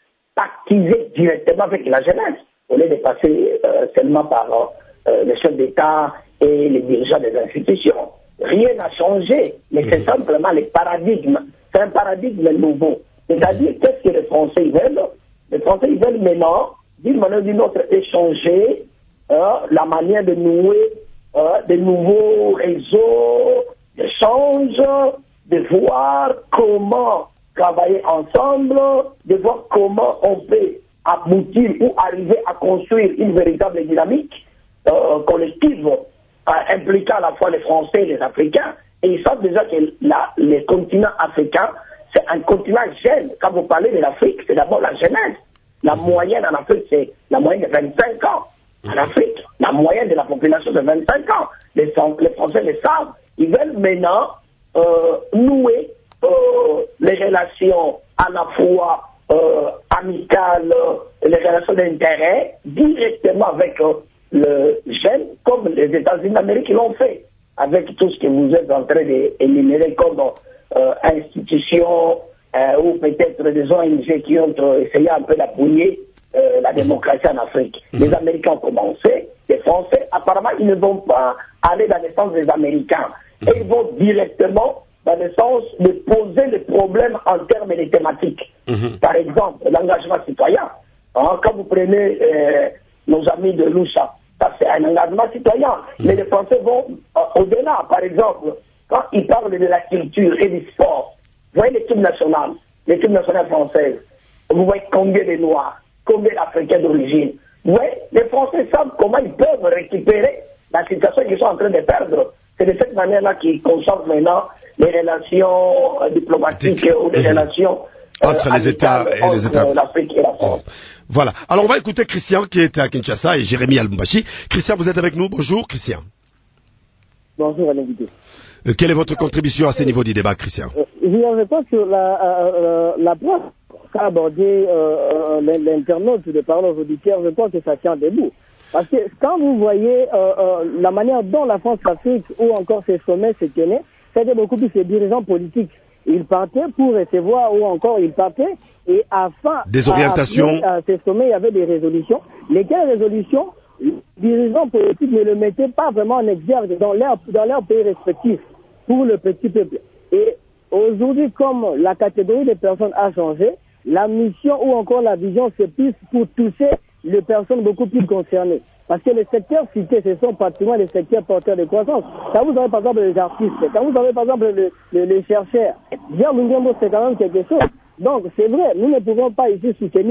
pactiser directement avec la jeunesse, au lieu de passer euh, seulement par euh, les chefs d'État et les dirigeants des institutions. Rien n'a changé, mais c'est simplement les paradigmes. C'est un paradigme nouveau. C'est-à-dire, qu'est-ce que les Français veulent? Les Français ils veulent maintenant, d'une manière ou d'une autre, échanger euh, la manière de nouer euh, de nouveaux réseaux d'échange, de voir comment travailler ensemble, de voir comment on peut aboutir ou arriver à construire une véritable dynamique euh, collective euh, impliquant à la fois les Français et les Africains. Et ils savent déjà que la, le continent africain, c'est un continent jeune. Quand vous parlez de l'Afrique, c'est d'abord la jeunesse. La moyenne en Afrique, c'est la moyenne de vingt-cinq ans. En Afrique, la moyenne de la population, c'est vingt-cinq ans. Les, les Français le savent. Ils veulent maintenant euh, nouer euh, les relations à la fois euh, amicales, les relations d'intérêt, directement avec euh, le jeune, comme les États-Unis d'Amérique l'ont fait, avec tout ce que vous êtes en train d'énumérer comme euh, institutions euh, ou peut-être des O N G qui ont essayé un peu d'appuyer euh, la démocratie en Afrique. Les Américains ont commencé, les Français, apparemment, ils ne vont pas aller dans le sens des Américains. Et ils vont directement dans le sens de poser les problèmes en termes de thématiques. Mm-hmm. Par exemple, l'engagement citoyen. Hein, quand vous prenez euh, nos amis de Lucha, ça c'est un engagement citoyen. Mm-hmm. Mais les Français vont euh, au-delà. Par exemple, quand ils parlent de la culture et du sport, vous voyez l'équipe nationale, l'équipe nationale française, vous voyez combien de Noirs, combien d'Africains d'origine. Vous voyez, les Français savent comment ils peuvent récupérer la situation qu'ils sont en train de perdre. C'est de cette manière-là qu'ils concentrent maintenant les relations euh, diplomatiques Dic- ou les mmh. relations euh, entre les États et les États. L'Afrique et la France. Voilà. Alors on va écouter Christian qui est à Kinshasa et Jérémy Albumbashi. Christian, vous êtes avec nous. Bonjour, Christian. Bonjour à l'invité. Euh, quelle est votre contribution à ce niveau du débat, Christian? euh, Je pense que la, euh, la presse a abordé euh, l'internaute de parole aux auditeurs. Je pense que ça tient debout. Parce que quand vous voyez euh, euh, la manière dont la France-Afrique ou encore ces sommets se tenaient, c'était beaucoup plus les dirigeants politiques. Ils partaient pour recevoir ou encore ils partaient et afin des orientations. À, à ces sommets, il y avait des résolutions. Lesquelles résolutions, les dirigeants politiques ne le mettaient pas vraiment en exergue dans leur, dans leur pays respectifs pour le petit peuple. Et aujourd'hui, comme la catégorie des personnes a changé, la mission ou encore la vision c'est plus pour toucher les personnes beaucoup plus concernées. Parce que les secteurs cités, ce sont pratiquement les secteurs porteurs de croissance. Quand vous avez par exemple les artistes, quand vous avez par exemple les, les, les chercheurs, Jean Lungembo, c'est quand même quelque chose. Donc c'est vrai, nous ne pouvons pas ici soutenir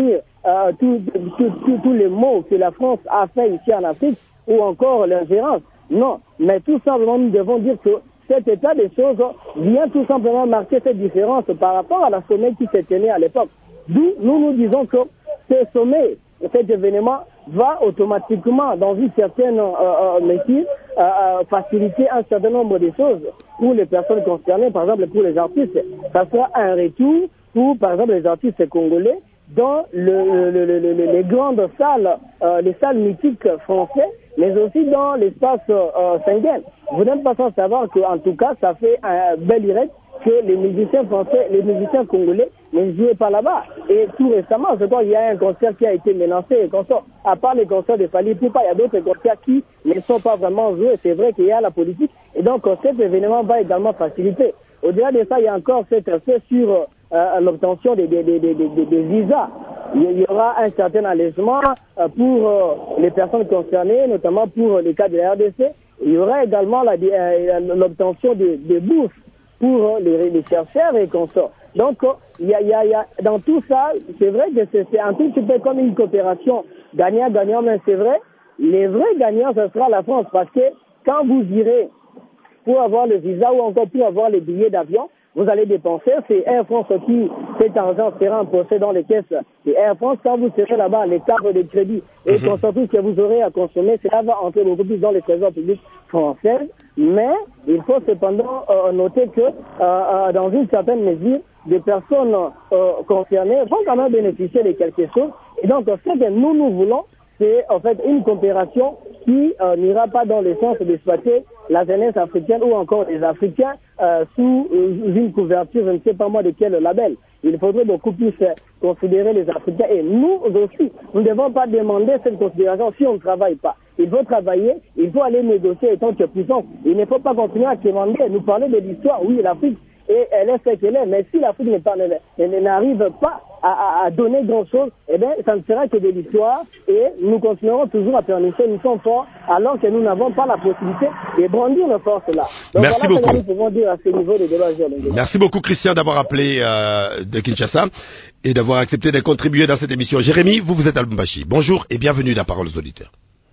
euh, tous tout, tout, tout les maux que la France a fait ici en Afrique, ou encore l'ingérence. Non, mais tout simplement, nous devons dire que cet état des choses vient tout simplement marquer cette différence par rapport à la sommet qui s'est tenue à l'époque. D'où nous nous disons que ce sommet, cet événement, va automatiquement, dans une certaine euh, euh, mesure, euh, euh, faciliter un certain nombre de choses pour les personnes concernées, par exemple pour les artistes. Ça sera un retour pour, par exemple, les artistes congolais dans le, le, le, le, les grandes salles, euh, les salles mythiques français, mais aussi dans l'espace euh, Schengen. Vous n'êtes pas sans savoir qu'en tout cas, ça fait un bel irect que les musiciens français, les musiciens congolais ne jouaient pas là-bas. Et tout récemment, je crois qu'il y a un concert qui a été menacé. À part les concerts de Fally Ipupa, il y a d'autres concerts qui ne sont pas vraiment joués. C'est vrai qu'il y a la politique. Et donc, cet événement va également faciliter. Au-delà de ça, il y a encore cet aspect sur euh, l'obtention des, des, des, des, des, des visas. Il y aura un certain allègement euh, pour euh, les personnes concernées, notamment pour les cas de la R D C. Il y aura également la, euh, l'obtention des, des bourses pour les, les chercheurs et consorts. Donc, il y a, il y a, il y a, dans tout ça, c'est vrai que c'est, c'est un tout petit peu comme une coopération gagnant-gagnant, mais c'est vrai, les vrais gagnants, ce sera la France, parce que quand vous irez pour avoir le visa ou encore pour avoir les billets d'avion, vous allez dépenser. C'est Air France qui, cet argent sera empoché dans les caisses de Air France. Quand vous serez là-bas, les cartes de crédit et mm-hmm. surtout ce que vous aurez à consommer, cela va entrer beaucoup plus dans les trésors publics français. Mais il faut cependant euh, noter que, euh, euh, dans une certaine mesure, des personnes euh, concernées vont quand même bénéficier de quelque chose. Et donc, ce que nous, nous voulons, c'est en fait une coopération qui euh, n'ira pas dans le sens d'exploiter la jeunesse africaine ou encore les Africains euh, sous euh, une couverture, je ne sais pas moi de quel label. Il faudrait beaucoup plus euh, considérer les Africains et nous aussi, nous ne devons pas demander cette considération si on ne travaille pas. Il faut travailler, il faut aller négocier étant que puissance. Il ne faut pas continuer à demander, nous parler de l'histoire. Oui, l'Afrique, et elle est ce qu'elle est, mais si l'Afrique n'arrive pas à, à, à donner grand-chose, eh bien, ça ne sera que de l'histoire et nous continuerons toujours à permettre, nous sommes forts, alors que nous n'avons pas la possibilité de brandir nos forces là. Donc, merci voilà beaucoup. Ce que nous pouvons dire à ce niveau de débat. Merci beaucoup, Christian, d'avoir appelé euh, de Kinshasa et d'avoir accepté de contribuer dans cette émission. Jérémy, vous, vous êtes à Lubumbashi. Bonjour et bienvenue à la parole aux auditeurs.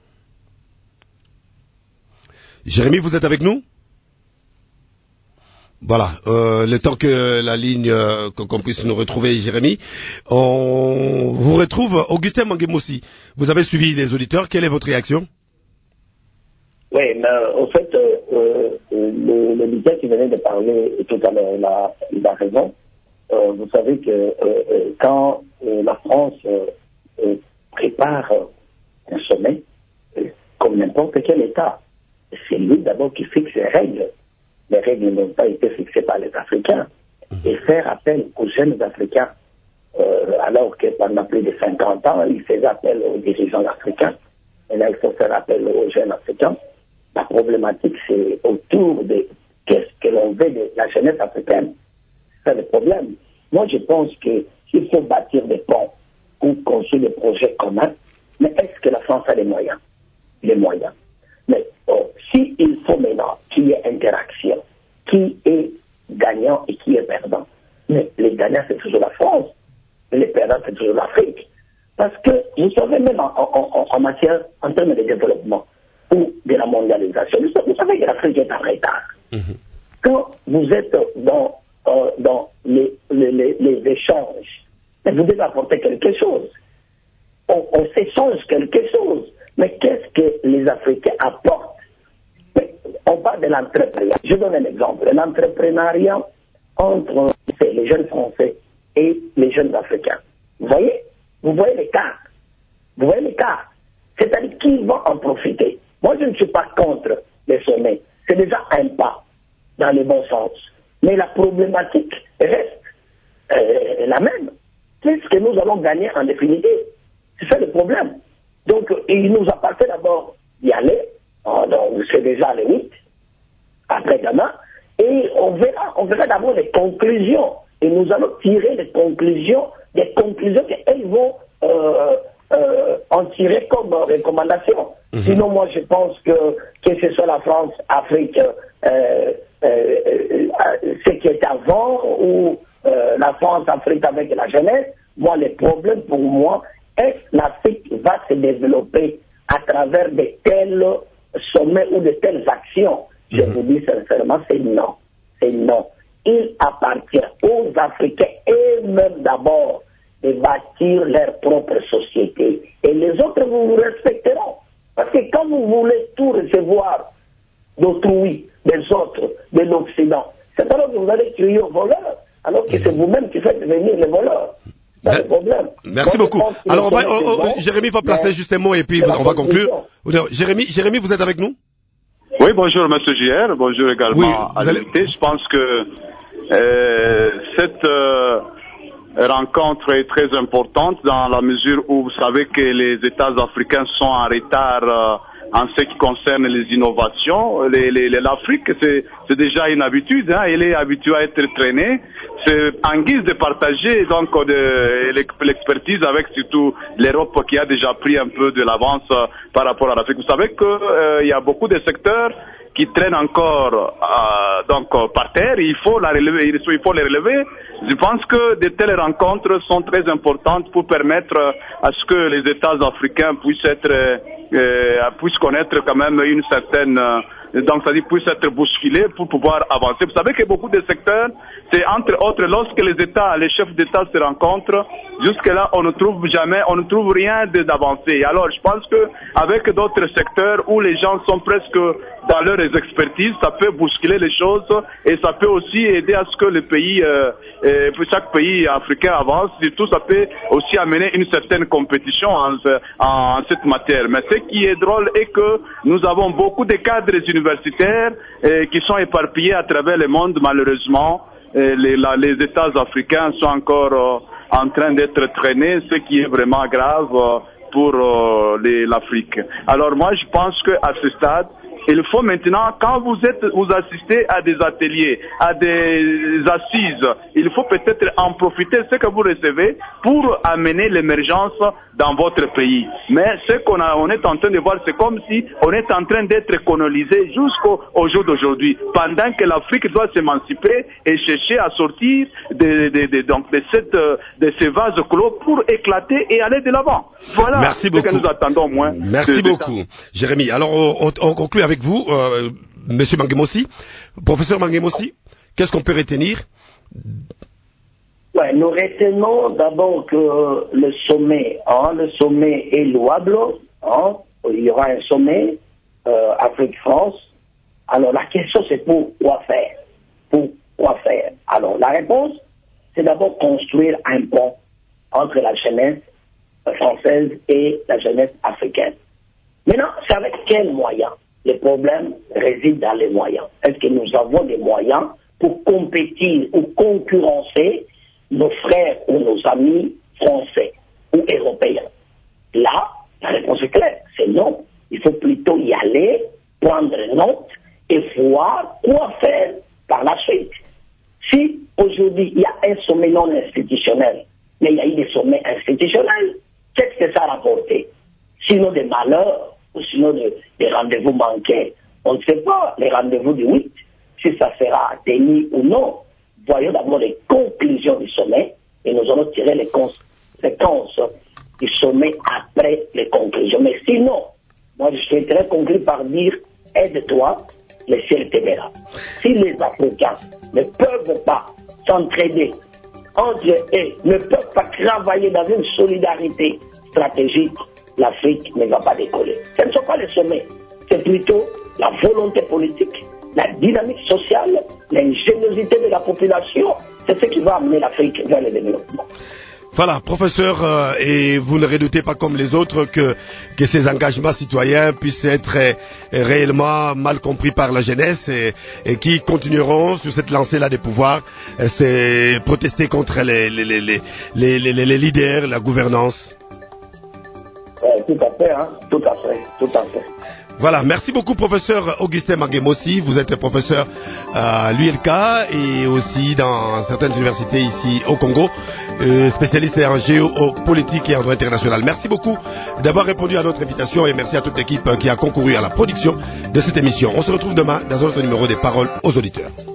Jérémy, vous êtes avec nous? Voilà, euh, le temps que la ligne, euh, qu'on puisse nous retrouver, Jérémy, on vous retrouve. Augustin Manguemossi, vous avez suivi les auditeurs, quelle est votre réaction? Oui, mais au fait, euh, le, le leader qui venait de parler tout à l'heure, il a, il a raison. Euh, vous savez que euh, quand euh, la France euh, euh, prépare un sommet, euh, comme n'importe quel État, c'est lui d'abord qui fixe les règles. Les règles n'ont pas été fixées par les Africains. Et faire appel aux jeunes Africains, euh, alors que pendant plus de cinquante ans, ils faisaient appel aux dirigeants africains. Et là, il faut faire appel aux jeunes Africains. La problématique, c'est autour de qu'est-ce que l'on veut de la jeunesse africaine. C'est le problème. Moi, je pense qu'il faut bâtir des ponts ou construire des projets communs. Mais est-ce que la France a les moyens? Les moyens. Mais oh, si il faut maintenant qu'il y ait interaction, qui est gagnant et qui est perdant, mais les gagnants c'est toujours la France, les perdants c'est toujours l'Afrique. Parce que vous savez même en, en, en matière, en termes de développement ou de la mondialisation, vous savez que l'Afrique est en retard. Mm-hmm. Quand vous êtes dans, euh, dans les, les, les, les échanges, vous devez apporter quelque chose. On, on s'échange quelque chose. Mais qu'est-ce que les Africains apportent? On parle de l'entrepreneuriat. Je donne un exemple. L'entrepreneuriat entre les jeunes Français et les jeunes Africains. Vous voyez? Vous voyez l'écart. Vous voyez l'écart. C'est-à-dire qu'ils vont en profiter. Moi, je ne suis pas contre les sommets. C'est déjà un pas dans le bon sens. Mais la problématique reste euh, la même. Qu'est-ce que nous allons gagner en définitive? C'est ça le problème. Donc, il nous appartient d'abord d'y aller. Oh, donc, c'est déjà le huit, après demain. Et on verra, on verra d'abord les conclusions. Et nous allons tirer des conclusions, des conclusions qu'elles vont euh, euh, en tirer comme recommandation. Mm-hmm. Sinon, moi, je pense que, que ce soit la France, Afrique, euh, euh, euh, ce qui est avant, ou euh, la France, Afrique avec la jeunesse, moi, les problèmes pour moi, est-ce que l'Afrique va se développer à travers de tels sommets ou de telles actions? Je mm-hmm. vous dis sincèrement, c'est non. C'est non. Il appartient aux Africains eux-mêmes d'abord de bâtir leur propre société. Et les autres, vous vous respecteront. Parce que quand vous voulez tout recevoir d'autrui, des autres, de l'Occident, c'est alors que vous allez crier aux voleurs, alors que c'est vous-même qui faites venir les voleurs. C'est le problème. Merci Donc, beaucoup. Alors, on va, oh, oh, bon, Jérémy va placer mais, justement et puis on va conclure. Jérémy, Jérémy, vous êtes avec nous? Oui, bonjour, monsieur J R. Bonjour également oui, à l'invité. Allez... Je pense que euh, cette euh, rencontre est très importante dans la mesure où vous savez que les États africains sont en retard euh, en ce qui concerne les innovations. Les, les, L'Afrique, c'est, c'est déjà une habitude, hein, elle est habituée à être traînée. C'est en guise de partager donc de, l'expertise avec surtout l'Europe qui a déjà pris un peu de l'avance euh, par rapport à l'Afrique. Vous savez qu'il euh, y a beaucoup de secteurs qui traînent encore euh, donc par terre. Il faut la relever, il faut les relever. Je pense que de telles rencontres sont très importantes pour permettre à ce que les États africains puissent être euh, puissent connaître quand même une certaine euh, donc c'est-à-dire puissent être bousculés pour pouvoir avancer. Vous savez que beaucoup de secteurs, c'est entre autres lorsque les États, les chefs d'État se rencontrent, jusque-là on ne trouve jamais, on ne trouve rien d'avancé. Alors je pense que avec d'autres secteurs où les gens sont presque dans leurs expertises, ça peut bousculer les choses et ça peut aussi aider à ce que le pays, euh, et chaque pays africain avance. Surtout, ça peut aussi amener une certaine compétition en, en, en cette matière. Mais ce qui est drôle est que nous avons beaucoup de cadres universitaires euh, qui sont éparpillés à travers le monde, malheureusement. Et les, la, les États africains sont encore euh, en train d'être traînés, ce qui est vraiment grave euh, pour euh, les, l'Afrique. Alors moi, je pense qu'à ce stade, il faut maintenant, quand vous êtes, vous assistez à des ateliers, à des assises, il faut peut-être en profiter de ce que vous recevez pour amener l'émergence dans votre pays. Mais ce qu'on a, on est en train de voir, c'est comme si on est en train d'être colonisé jusqu'au au jour d'aujourd'hui, pendant que l'Afrique doit s'émanciper et chercher à sortir de, de, de, donc de, cette, de ces vases clos pour éclater et aller de l'avant. Voilà Merci ce beaucoup. que nous attendons moins. Merci de, beaucoup, de Jérémy. Alors, on, on conclut avec vous, euh, Monsieur Mangemossi. Professeur Mangemossi, qu'est-ce qu'on peut retenir? Ouais, nous retenons d'abord que le sommet, hein, le sommet est louable. Hein, il y aura un sommet euh, Afrique-France. Alors la question c'est pour quoi faire? Pour quoi faire? Alors la réponse, c'est d'abord construire un pont entre la jeunesse française et la jeunesse africaine. Maintenant, c'est avec quels moyens? Le problème réside dans les moyens. Est-ce que nous avons des moyens pour compétir ou concurrencer nos frères ou nos amis français ou européens? Là, la réponse est claire, c'est non. Il faut plutôt y aller, prendre note et voir quoi faire par la suite. Si aujourd'hui il y a un sommet non institutionnel, mais il y a eu des sommets institutionnels, qu'est-ce que ça a rapporté? Sinon des malheurs, ou sinon de, des rendez-vous manqués. On ne sait pas les rendez-vous du huit, si ça sera tenu ou non. Voyons d'abord les conclusions du sommet et nous allons tirer les conséquences du sommet après les conclusions. Mais sinon, moi je souhaiterais conclure par dire aide-toi, le ciel t'aidera. Si les Africains ne peuvent pas s'entraider entre eux, ne peuvent pas travailler dans une solidarité stratégique, l'Afrique ne va pas décoller. Ce ne sont pas les sommets, c'est plutôt la volonté politique, la dynamique sociale, l'ingéniosité de la population, c'est ce qui va amener l'Afrique vers le développement. Voilà, professeur, euh, et vous ne redoutez pas comme les autres que, que ces engagements citoyens puissent être euh, réellement mal compris par la jeunesse et, et qui continueront sur cette lancée-là des pouvoirs, euh, c'est protester contre les, les, les, les, les, les, les leaders, la gouvernance. Euh, tout à fait, hein, tout à fait, tout à fait. Voilà, merci beaucoup professeur Augustin Mangemossi, vous êtes professeur à l'U L K et aussi dans certaines universités ici au Congo, euh, spécialiste en géopolitique et en droit international. Merci beaucoup d'avoir répondu à notre invitation et merci à toute l'équipe qui a concouru à la production de cette émission. On se retrouve demain dans un autre numéro des Paroles aux auditeurs.